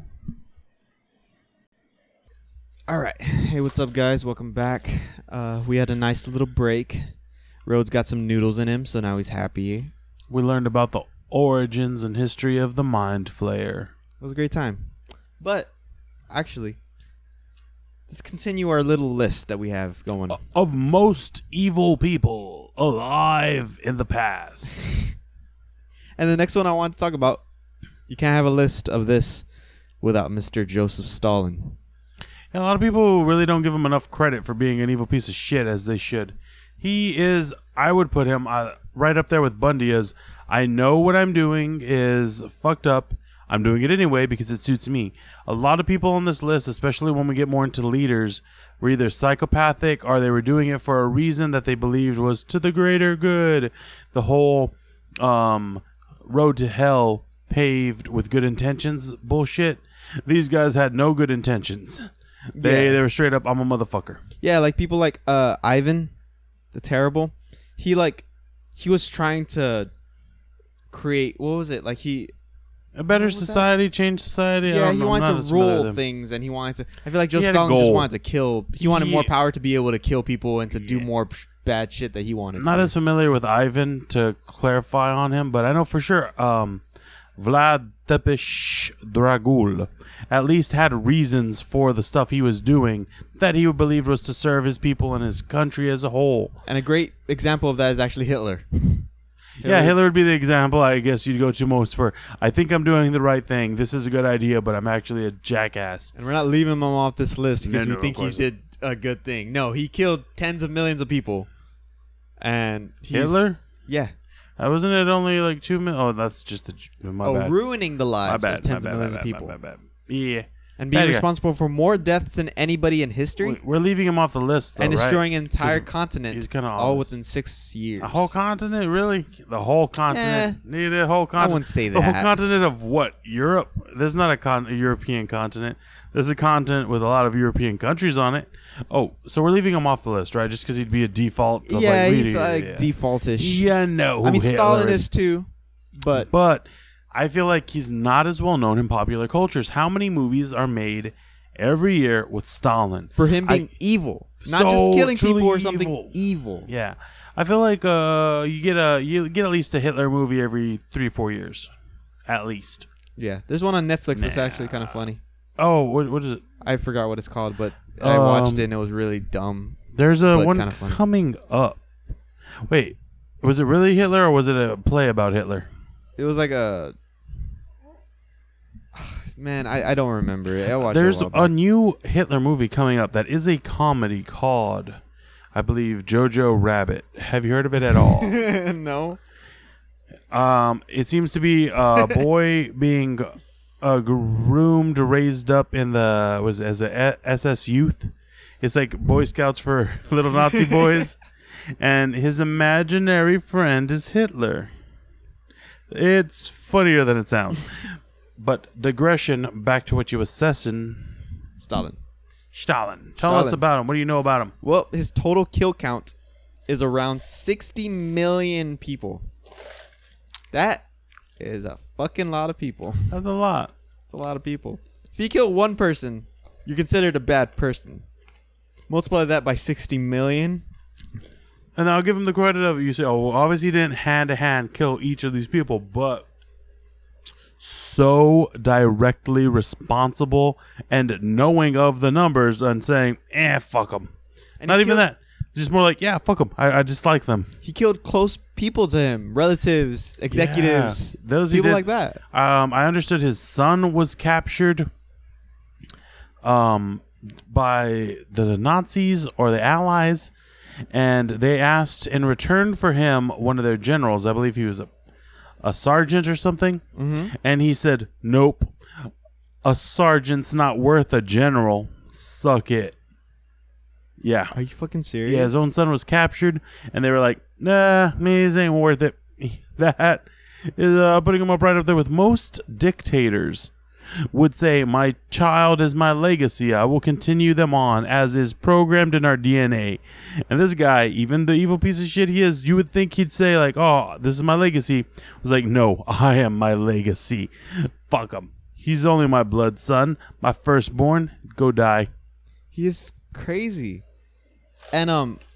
All right. Hey, what's up, guys? Welcome back. Uh, we had a nice little break. Rhodes got some noodles in him, so now he's happy. We learned about the origins and history of the Mind Flayer. It was a great time. But, actually, let's continue our little list that we have going. Of most evil people alive in the past. And the next one I want to talk about, you can't have a list of this without Mister Joseph Stalin. And a lot of people really don't give him enough credit for being an evil piece of shit, as they should. He is, I would put him uh, right up there with Bundy as, I know what I'm doing is fucked up. I'm doing it anyway because it suits me. A lot of people on this list, especially when we get more into leaders, were either psychopathic or they were doing it for a reason that they believed was to the greater good. The whole um, road to hell paved with good intentions bullshit. These guys had no good intentions. They yeah. they were straight up, I'm a motherfucker. Yeah, like people like uh, Ivan the Terrible. He like he was trying to create, what was it? Like he a better society, that? change society. Yeah, I don't he know. wanted to rule things, and he wanted to. I feel like Joseph He had a Stalin just goal. wanted to kill. He wanted He- more power to be able to kill people and to do Yeah. more p- bad shit that he wanted. Not to. as familiar with Ivan to clarify on him, but I know for sure um, Vlad Tepes Dragul at least had reasons for the stuff he was doing that he believed was to serve his people and his country as a whole. And a great example of that is actually Hitler. Yeah, Hitler would be the example I guess you'd go to most for, I think I'm doing the right thing. This is a good idea, but I'm actually a jackass. And we're not leaving him off this list because No, we no, think of he course did a good thing. No, he killed tens of millions of people. And he's, Hitler? Yeah. Uh, wasn't it only like two million? Oh, that's just the, my oh, bad. ruining the My lives bad, of tens my of bad, millions my of bad, people. my bad, my bad. Yeah. And being Bad guy. responsible for more deaths than anybody in history. We're leaving him off the list, though, and right? destroying an entire He's- continent he's kinda all honest. within six years. A whole continent, really? The whole continent? Yeah, the whole I continent. wouldn't say The whole that. continent of what? Europe? There's not a, con- a European continent. There's a continent with a lot of European countries on it. Oh, so we're leaving him off the list, right? Just because he'd be a default. Of Yeah, like, he's leading- like yeah. defaultish. Yeah, no. I mean, Hitler Stalin is too, but But I feel like he's not as well known in popular cultures. How many movies are made every year with Stalin? for him I- being evil, not So just killing people truly or something evil. evil. Yeah, I feel like uh, you get a you get at least a Hitler movie every three four years, at least. Yeah, there's one on Netflix that's Nah. actually kind of funny. Oh, what what is it? I forgot what it's called, but I watched Um, it and it was really dumb. There's a But one kinda funny. coming up. Wait, was it really Hitler or was it a play about Hitler? It was like a man. I, I don't remember it. I watched There's it a, a while back. new Hitler movie coming up that is a comedy called, I believe, Jojo Rabbit. Have you heard of it at all? No. Um, it seems to be a boy being uh, groomed, raised up in the was it, as a S S Youth. It's like Boy Scouts for little Nazi boys, and his imaginary friend is Hitler. It's funnier than it sounds. But digression back to what you were assessing. Stalin. Stalin. Tell us Stalin. about him. What do you know about him? Well, his total kill count is around sixty million people. That is a fucking lot of people. That's a lot. It's a lot of people. If you kill one person, you're considered a bad person. Multiply that by sixty million. And I'll give him the credit of it. You say, oh, well, obviously he didn't hand to hand kill each of these people, but so directly responsible and knowing of the numbers and saying, eh, fuck them. And Not he even killed- that. Just more like, yeah, fuck them. I, I just like them. He killed close people to him, relatives, executives, Yeah, those he people did. like that. Um, I understood his son was captured um, by the Nazis or the Allies, and they asked in return for him one of their generals. I believe he was a, a sergeant or something, Mm-hmm. and he said, "Nope, a sergeant's not worth a general. Suck it." Yeah. Are you fucking serious? Yeah, his own son was captured, and they were like, nah, these ain't worth it. That is uh, putting him up right up there with most dictators would say, my child is my legacy. I will continue them on as is programmed in our D N A. And this guy, even the evil piece of shit he is, you would think he'd say, like, oh, this is my legacy. Was like, no, I am my legacy. Fuck him. He's only my blood son, my firstborn. Go die. He is crazy. And um,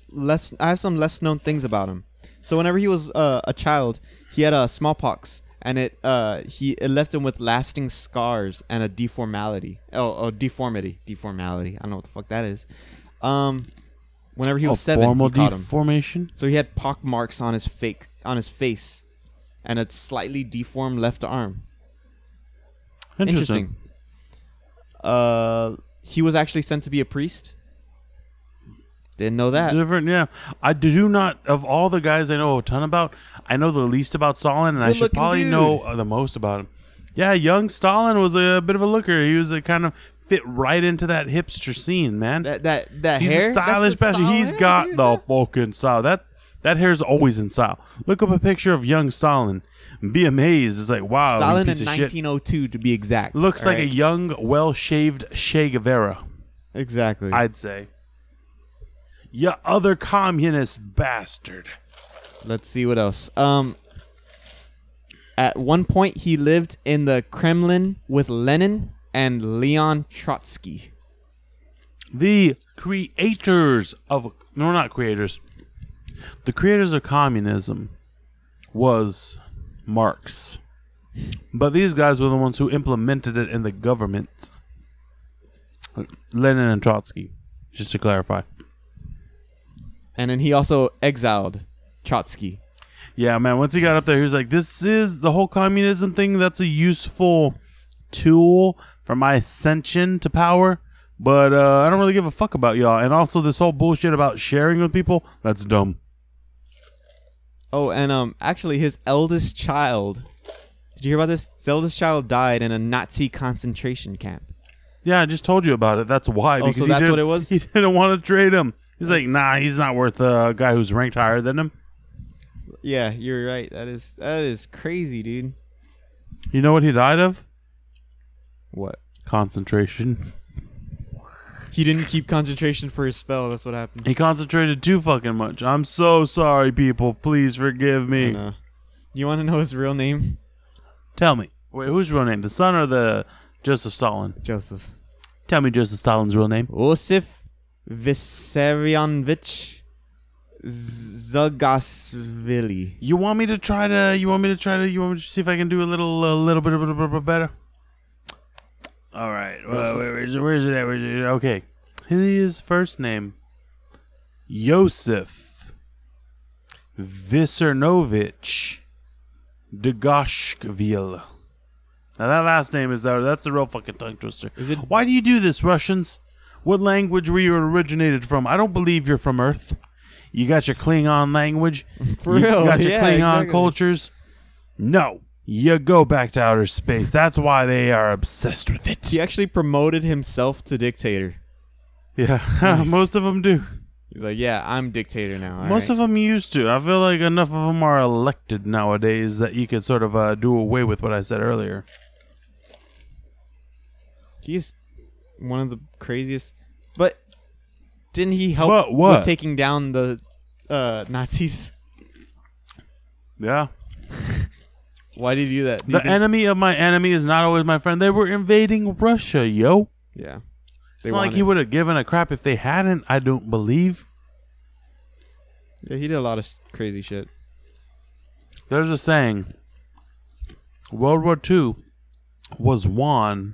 less. I have some less known things about him. So whenever he was uh, a child, he had a smallpox, and it uh he it left him with lasting scars and a deformality. Oh, oh deformity, deformality. I don't know what the fuck that is. Um, whenever he was oh, seven, formal he caught him. deformation. So he had pock marks on his fake on his face, and a slightly deformed left arm. Interesting. Interesting. Uh, he was actually sent to be a priest. Didn't know that. Different, yeah. I do not, of all the guys I know a ton about, I know the least about Stalin, and I should Good-looking probably dude. know uh, the most about him. Yeah, young Stalin was a bit of a looker. He was a kind of fit right into that hipster scene, man. That that that He's hair. a stylish That's the bastard. style He's hair, got dude. the fucking style. That that hair's always in style. Look up a picture of young Stalin and be amazed. It's like, wow, Stalin you in piece of shit. nineteen oh two to be exact. Looks All like a right? young, well-shaved Che Guevara, exactly. I'd say. You other communist bastard. Let's see what else. Um, at one point he lived in the Kremlin with Lenin and Leon Trotsky. The creators of no, not creators. The creators of communism was Marx, but these guys were the ones who implemented it in the government. Lenin and Trotsky, just to clarify. And then he also exiled Trotsky. Yeah, man. Once he got up there, he was like, "This is the whole communism thing. That's a useful tool for my ascension to power." But uh, I don't really give a fuck about y'all. And also this whole bullshit about sharing with people, that's dumb. Oh, and um, actually, his eldest child. Did you hear about this? His eldest child died in a Nazi concentration camp. Yeah, I just told you about it. That's why. Oh, because so he that's didn't- what it was? He didn't want to trade him. He's like, nah, he's not worth a guy who's ranked higher than him. Yeah, you're right. That is that is crazy, dude. You know what he died of? What? Concentration. He didn't keep concentration for his spell. That's what happened. He concentrated too fucking much. I'm so sorry, people. Please forgive me. And, uh, you want to know his real name? Tell me. Wait, whose real name? The son or the Joseph Stalin? Joseph. Tell me Joseph Stalin's real name. Osif Vissarionovich Zagasvili. You want me to try to? You want me to try to? You want me to see if I can do a little, a little bit, a little bit better? All right. Well, where is it? Where is it at? Where is it? Okay. His first name, Yosef Vissarionovich Dagashvili. Now that last name is there. That's the real fucking tongue twister. Is it? Why do you do this, Russians? What language were you originated from? I don't believe you're from Earth. You got your Klingon language. For you real? got your Yeah, Klingon exactly. cultures. No. You go back to outer space. That's why they are obsessed with it. He actually promoted himself to dictator. Yeah, Nice. most of them do. He's like, yeah, I'm dictator now. all Most right. of them used to. I feel like enough of them are elected nowadays that you could sort of uh, do away with what I said earlier. He's one of the craziest. But didn't he help What- what? with taking down the uh, Nazis? Yeah. Why did he do that? Do you The think- enemy of my enemy is not always my friend. They were invading Russia, yo. yeah. It's not like he would have given a crap if they hadn't, I don't believe. Yeah, he did a lot of s- crazy shit. There's a saying. World War Two was won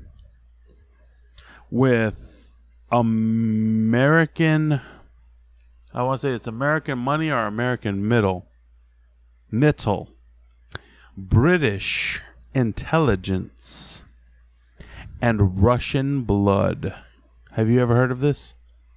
with American, I want to say it's American money or American middle. Mittel. British intelligence and Russian blood. Have you ever heard of this?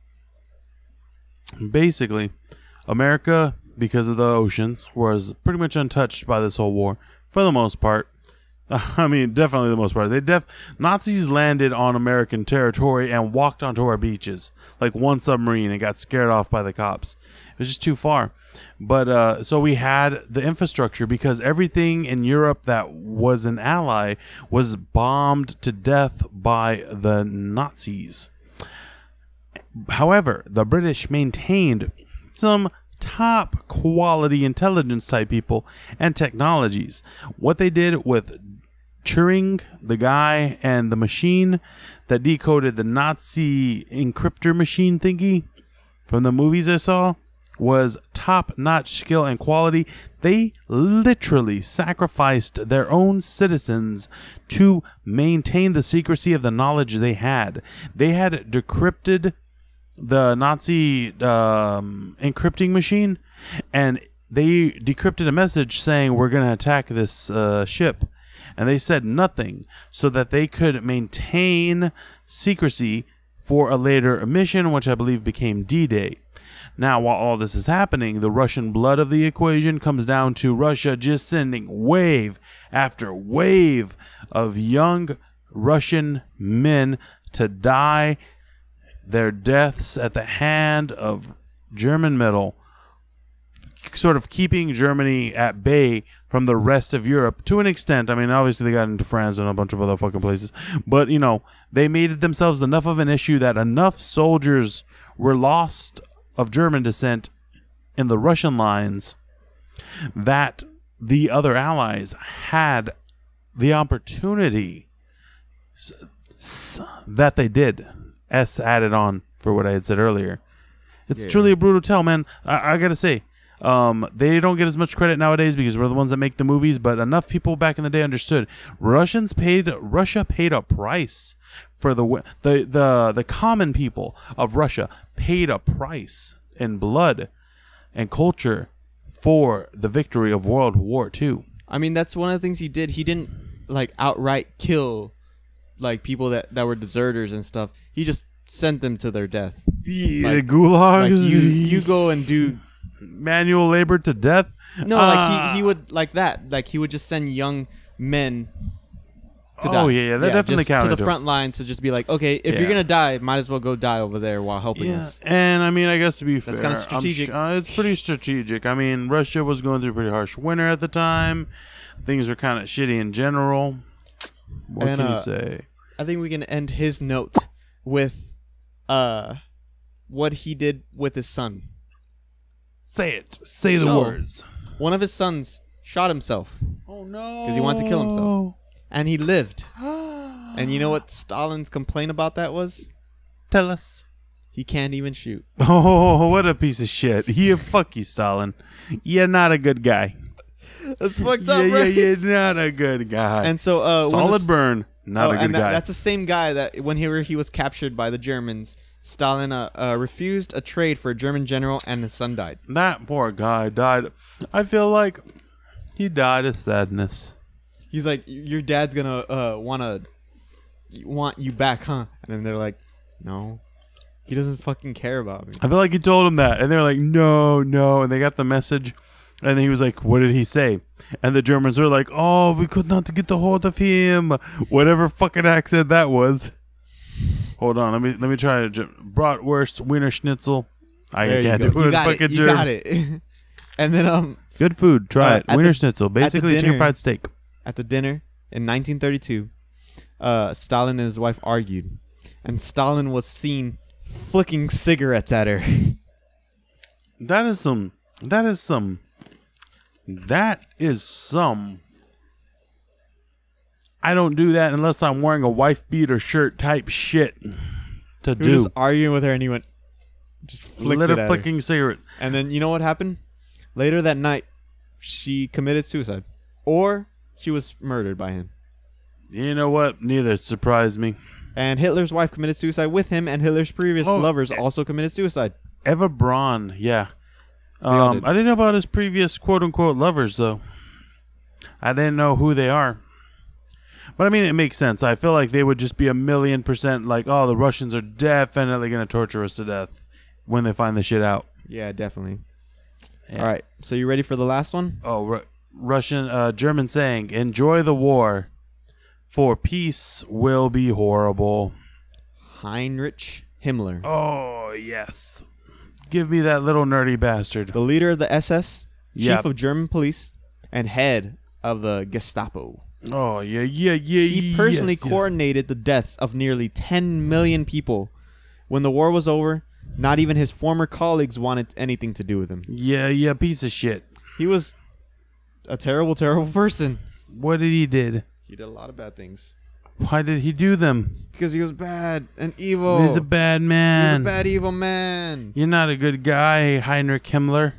Basically, America, because of the oceans, was pretty much untouched by this whole war for the most part. I mean, definitely the most part. They def Nazis landed on American territory and walked onto our beaches like one submarine and got scared off by the cops. It was just too far. But uh, so we had the infrastructure because everything in Europe that was an ally was bombed to death by the Nazis. However, the British maintained some top quality intelligence type people and technologies. What they did with Turing, the guy, and the machine that decoded the Nazi encryptor machine thingy from the movies I saw, was top-notch skill and quality. They literally sacrificed their own citizens to maintain the secrecy of the knowledge they had. They had decrypted the Nazi um, encrypting machine, and they decrypted a message saying, we're going to attack this uh, ship. And they said nothing so that they could maintain secrecy for a later mission, which I believe became D-Day. Now, while all this is happening, the Russian blood of the equation comes down to Russia just sending wave after wave of young Russian men to die their deaths at the hand of German metal, sort of keeping Germany at bay from the rest of Europe to an extent. I mean, obviously they got into France and a bunch of other fucking places, but, you know, they made themselves enough of an issue that enough soldiers were lost of German descent in the Russian lines that the other allies had the opportunity s- s- that they did. S added on for what I had said earlier. It's Yeah. truly a brutal tale, man. I, I gotta say, um, they don't get as much credit nowadays because we're the ones that make the movies. But enough people back in the day understood. Russians paid. Russia paid a price for the the the the common people of Russia paid a price in blood and culture for the victory of World War Two. I mean, that's one of the things he did. He didn't like outright kill like people that, that were deserters and stuff. He just sent them to their death. Yeah, Like- gulags. Like you, you go and do. manual labor to death. No, Ah. like he, he would like that. Like he would just send young men to Oh, die. yeah, yeah, that definitely just to counted the to- front lines to just be like, okay, if Yeah. you're gonna die, might as well go die over there while helping Yeah, us. and I mean, I guess to be fair, That's kinda I'm strategic. sh- uh, it's pretty strategic. I mean, Russia was going through a pretty harsh winter at the time. Things were kind of shitty in general. What And, can uh, you say? I think we can end his note with uh what he did with his son. Say it. Say the so- words. One of his sons shot himself, Oh no! 'Cause he wanted to kill himself. and he lived. And you know what Stalin's complaint about that was? Tell us. He can't even shoot. Oh, what a piece of shit! Yeah, fuck you, Stalin. You're not a good guy. That's fucked Yeah, up, yeah, right? you're not a good guy. And so, uh, when Solid the- burn. Not oh, a good and that, guy. that's the same guy that when he were, he was captured by the Germans, Stalin uh, uh, refused a trade for a German general, and his son died. That poor guy died. I feel like he died of sadness. He's like, your dad's gonna uh, wanna want you back, huh? And then they're like, no, he doesn't fucking care about me. I feel like he told him that, and they're like, no, no, and they got the message, and then he was like, what did he say? And the Germans were like, oh, we could not get a hold of him. Whatever fucking accent that was. Hold on, let me let me try to Ger- bratwurst Wiener Schnitzel. I There can't you go. do You it. got Fucking it. You German. got it. And then um, Good food. Try Uh, it. at Wiener the- Schnitzel, basically chicken dinner- fried steak. at the dinner in nineteen thirty-two, uh, Stalin and his wife argued, and Stalin was seen flicking cigarettes at her. That is some. That is some. That is some. I don't do that unless I'm wearing a wife beater shirt type shit to He was do. just arguing with her, and he went, just flicked Lit it a at her. flicking cigarette. And then you know what happened? Later that night, she committed suicide, or she was murdered by him. You know what? Neither surprised me. And Hitler's wife committed suicide with him, and Hitler's previous Oh, lovers also committed suicide. Eva Braun, yeah. all Um, did. I didn't know about his previous quote unquote lovers though. I didn't know who they are. But I mean, it makes sense. I feel like they would just be a million percent like, oh, the Russians are definitely going to torture us to death when they find the shit out. Yeah, definitely. Yeah. All right, so you ready for the last one? Oh, Ru- Russian, uh, German saying, enjoy the war, for peace will be horrible. Heinrich Himmler, Oh, yes. Give me that little nerdy bastard. the leader of the S S, chief Yep. of German police, and head of the Gestapo. Oh, yeah, yeah, yeah. He personally yes, yeah. coordinated the deaths of nearly ten million people. When the war was over, not even his former colleagues wanted anything to do with him. Yeah, yeah, piece of shit. He was a terrible, terrible person. What did he did? He did a lot of bad things. Why did he do them? Because he was bad and evil. He's a bad man. He's a bad evil man. You're not a good guy, Heinrich Himmler.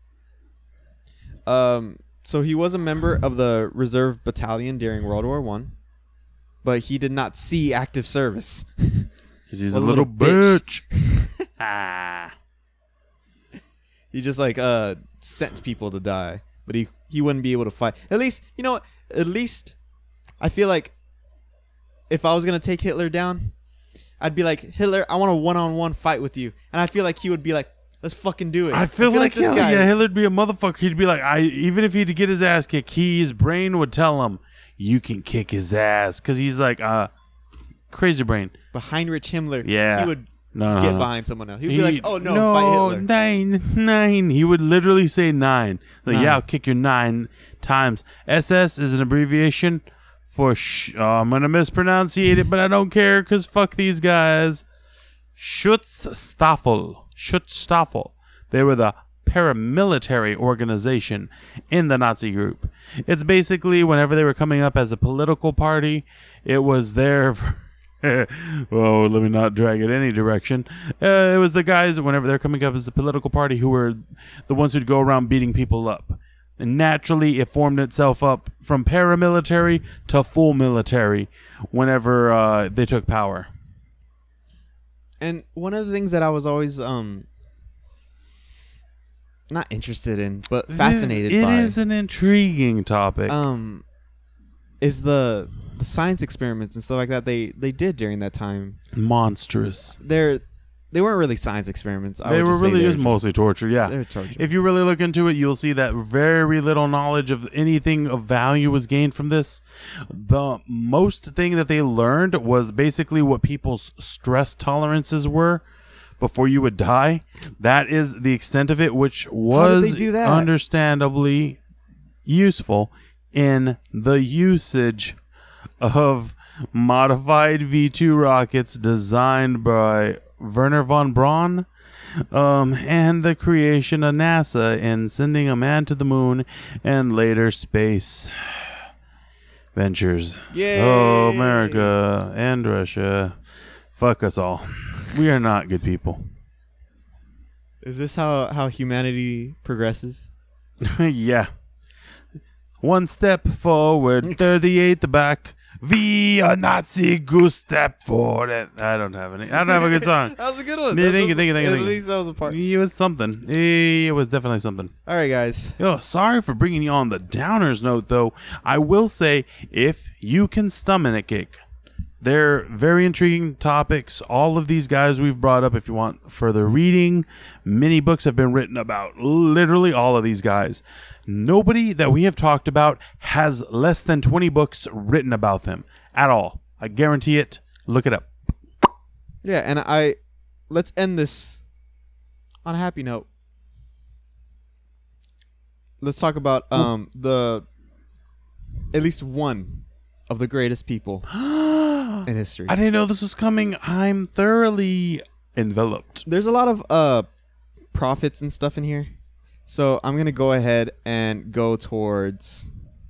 Um, so he was a member of the reserve battalion during World War One, but he did not see active service. Because he's What a a little, little bitch. bitch. ah. He just like uh sent people to die, but he he wouldn't be able to fight. At least, you know what? At least I feel like if I was gonna take Hitler down, I'd be like, Hitler, I want a one-on-one fight with you, and I feel like he would be like, let's fucking do it. I feel, like, this hell guy. yeah, Hitler'd be a motherfucker. He'd be like, I even if he'd get his ass kicked, he, his brain would tell him, you can kick his ass, because he's like uh crazy brain. But Heinrich Himmler, Yeah. he would No, no, get no. behind someone else. He'd be He- like, oh no, no, fight Hitler. nine, nine. He would literally say nine. Like, Nine. yeah, I'll kick your nine times. S S is an abbreviation for, sh- oh, I'm going to mispronunciate it, but I don't care because fuck these guys. Schutzstaffel. Schutzstaffel. They were the paramilitary organization in the Nazi group. It's basically whenever they were coming up as a political party, it was their... well, let me not drag it any direction. Uh, it was the guys, whenever they're coming up as a political party, who were the ones who'd go around beating people up. And naturally, it formed itself up from paramilitary to full military whenever uh, they took power. And one of the things that I was always um not interested in, but fascinated It by, is an intriguing topic. um, is the the science experiments and stuff like that they they did during that time. Monstrous. They're they weren't really science experiments. I They would were just say really they just mostly torture, yeah. They're torture. If you really look into it, you'll see that very little knowledge of anything of value was gained from this. The most thing that they learned was basically what people's stress tolerances were before you would die. That is the extent of it, which was they do that? understandably useful in the usage of modified V two rockets designed by Werner von Braun, um, and the creation of NASA in sending a man to the moon and later space ventures. Yay! Oh, America and Russia. Fuck us all. We are not good people. Is this how how humanity progresses? Yeah. One step forward, thirty-eight back. Via Nazi goose step forward. I don't have any. I don't have a good song. That was a good one. Yeah, That thank was- you, thank you, thank you, At thank you. least that was a part. It was something. It was definitely something. All right, guys. Yo, sorry for bringing you on the downers note, though. I will say, if you can stomach it, they're very intriguing topics. All of these guys we've brought up, if you want further reading, many books have been written about literally all of these guys. Nobody that we have talked about has less than twenty books written about them at all. I guarantee it. Look it up. Yeah, and I let's end this on a happy note. Let's talk about um the at least one of the greatest people in history. I didn't know this was coming. I'm thoroughly enveloped. There's a lot of uh prophets and stuff in here. So I'm going to go ahead and go towards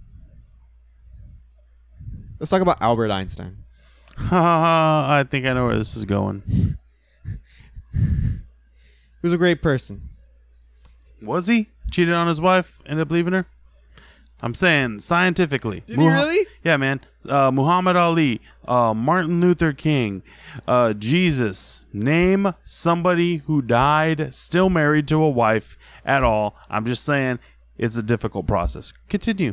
Let's talk about Albert Einstein. I think I know where this is going. He was a great person. Was he? Cheated on his wife? Ended up leaving her? I'm saying scientifically. Did he really? Yeah, man. Uh, Muhammad Ali, uh, Martin Luther King, uh, Jesus. Name somebody who died still married to a wife at all. I'm just saying it's a difficult process. Continue.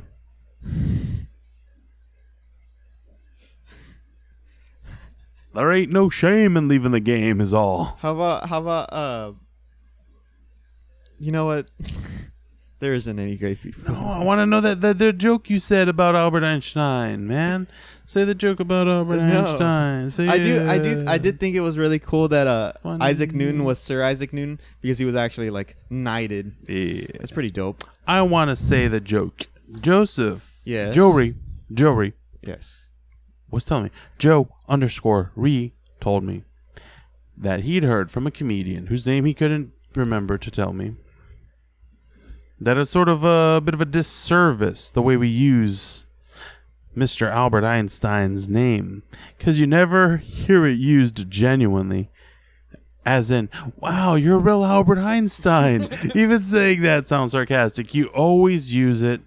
There ain't no shame in leaving the game is all. How about how about uh you know what? There isn't any great people. Oh, I want to know that, that the joke you said about Albert Einstein, man. Say the joke about Albert No. Einstein. Say I do I it. do I did think it was really cool that uh funny. Isaac Newton was Sir Isaac Newton because he was actually like knighted. Yeah. That's pretty dope. I want to say the joke. Joseph. Yes. Jory. Jory Yes. was telling me. Joe underscore Re told me that he'd heard from a comedian whose name he couldn't remember to tell me that it's sort of a bit of a disservice the way we use Mister Albert Einstein's name, because you never hear it used genuinely. As in, wow, you're a real Albert Einstein. Even saying that sounds sarcastic. You always use it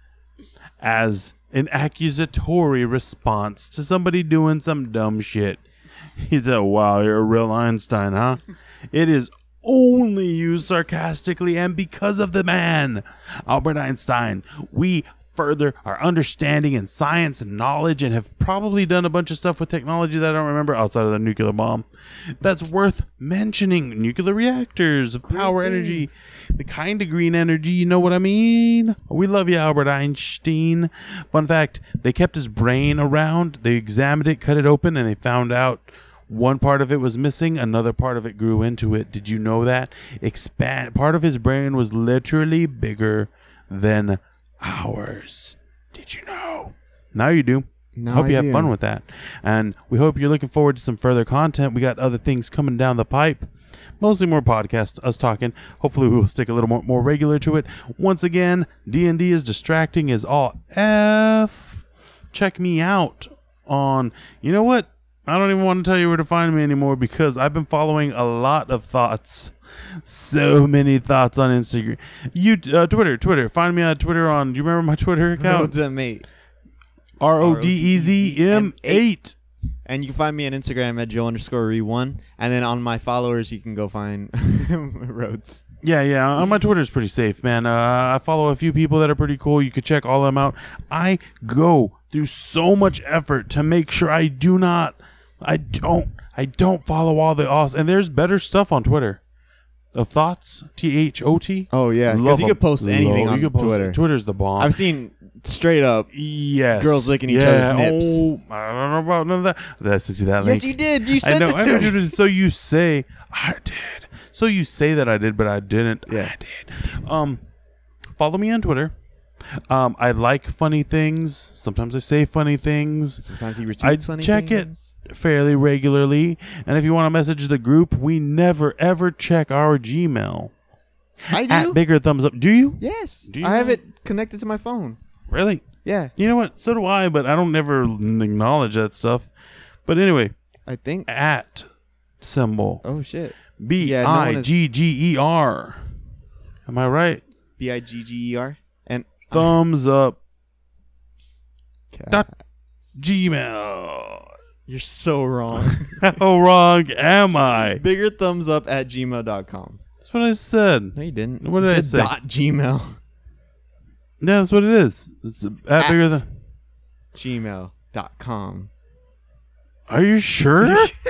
as an accusatory response to somebody doing some dumb shit. He said, wow, you're a real Einstein, huh? It is only used sarcastically and because of the man, Albert Einstein. We further our understanding in science and knowledge and have probably done a bunch of stuff with technology that I don't remember outside of the nuclear bomb that's worth mentioning. Nuclear reactors of power energy, the kind of green energy, you know what I mean? We love you, Albert Einstein. Fun fact, they kept his brain around, they examined it, cut it open, and they found out one part of it was missing, another part of it grew into it. Did you know that? Expand part of his brain was literally bigger than ours. Did you know? Now you do. No hope you idea. have fun with that. And we hope you're looking forward to some further content. We got other things coming down the pipe. Mostly more podcasts, us talking. Hopefully we will stick a little more, more regular to it. Once again, D and D is distracting as all F. Check me out on, you know what? I don't even want to tell you where to find me anymore because I've been following a lot of thoughts. So many thoughts on Instagram. You, uh, Twitter, Twitter. Find me on Twitter on, do you remember my Twitter account? Roads M eight. R O D E Z M eight. And you can find me on Instagram at Joe underscore re one. And then on my followers, you can go find Rhodes. Yeah, yeah. On my Twitter is pretty safe, man. Uh, I follow a few people that are pretty cool. You could check all of them out. I go through so much effort to make sure I do not, I don't, I don't follow all the awesome. And there's better stuff on Twitter. The thoughts, T H O T. Oh, yeah. Love Because you 'em. could post anything Love- on you could post- Twitter. Twitter's the bomb. I've seen straight up. Yes. Girls licking each yeah. other's nips. Oh, I don't know about none of that. Did I send you that link? Yes, you did. You I sent know. it I to me. did. So you say I did. So you say that I did, but I didn't. Yeah. I did. Um, follow me on Twitter. Um, I like funny things. Sometimes I say funny things. Sometimes he retweets I funny check things. it fairly regularly. And if you want to message the group, we never ever check our Gmail. I do. At bigger thumbs up. Do you? Yes. Do you I have know? it connected to my phone. Really? Yeah. You know what? So do I, but I don't never acknowledge that stuff. But anyway, I think. at symbol Oh, shit. B Yeah, no one I is- G G E R. Am I right? B I G G E R. And. Thumbs up. Cat. Dot Gmail. You're so wrong. How wrong am I? Bigger thumbs up at gmail dot com. That's what I said. No, you didn't. What You did I said say? Dot Gmail. Yeah, that's what it is. It's at, At. bigger than. Gmail dot com. Are you sure?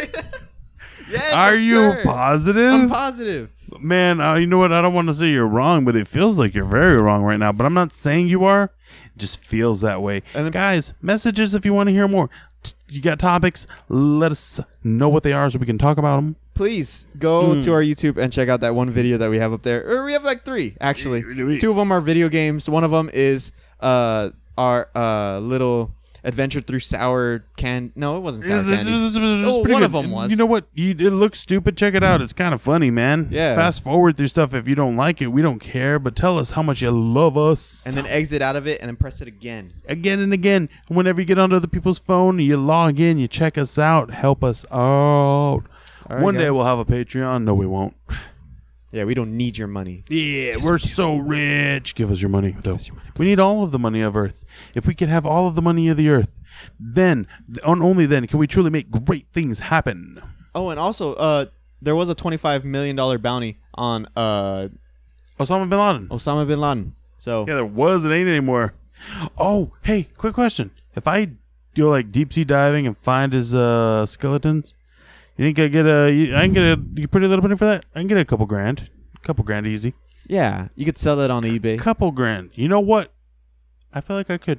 Yes. Are I'm you sure. positive? I'm positive. Man, uh, you know what? I don't want to say you're wrong, but it feels like you're very wrong right now. But I'm not saying you are. It just feels that way. And then- Guys, messages if you want to hear more. T- You got topics? Let us know what they are so we can talk about them. Please go Mm. to our YouTube and check out that one video that we have up there. Or we have like three, actually. Do we? Two of them are video games. One of them is uh our uh little adventure through sour can. No, it wasn't sour It's- it's- candy. it's- it's Oh, pretty one good. of them was. You know what? You, it looks stupid. Check it out. It's kind of funny, man. Yeah. Fast forward through stuff if you don't like it. We don't care. But tell us how much you love us. And then exit out of it and then press it again. again and again. Whenever you get onto other people's phone, you log in, you check us out, help us out. All right, One day guys. we'll have a Patreon. No, we won't. Yeah, we don't need your money. Yeah, we're so rich. Give us your money, though. us your money, We need all of the money of Earth. If we could have all of the money of the Earth, then, on only then, can we truly make great things happen. Oh, and also, uh, there was a twenty-five million dollar bounty on uh Osama bin Laden. Osama bin Laden. So Yeah, there was. It ain't anymore. Oh, hey, quick question. If I go like deep sea diving and find his uh, skeletons, you think I get a? I can get a you pretty little money for that. I can get a couple grand, couple grand easy. yeah, you could sell that on eBay. Couple grand. You know what? I feel like I could.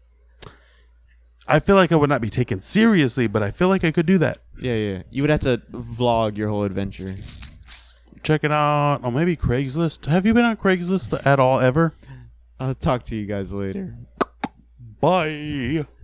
I feel like I would not be taken seriously, but I feel like I could do that. Yeah, yeah. You would have to vlog your whole adventure. Check it out. Oh, maybe Craigslist. Have you been on Craigslist at all ever? I'll talk to you guys later. Bye.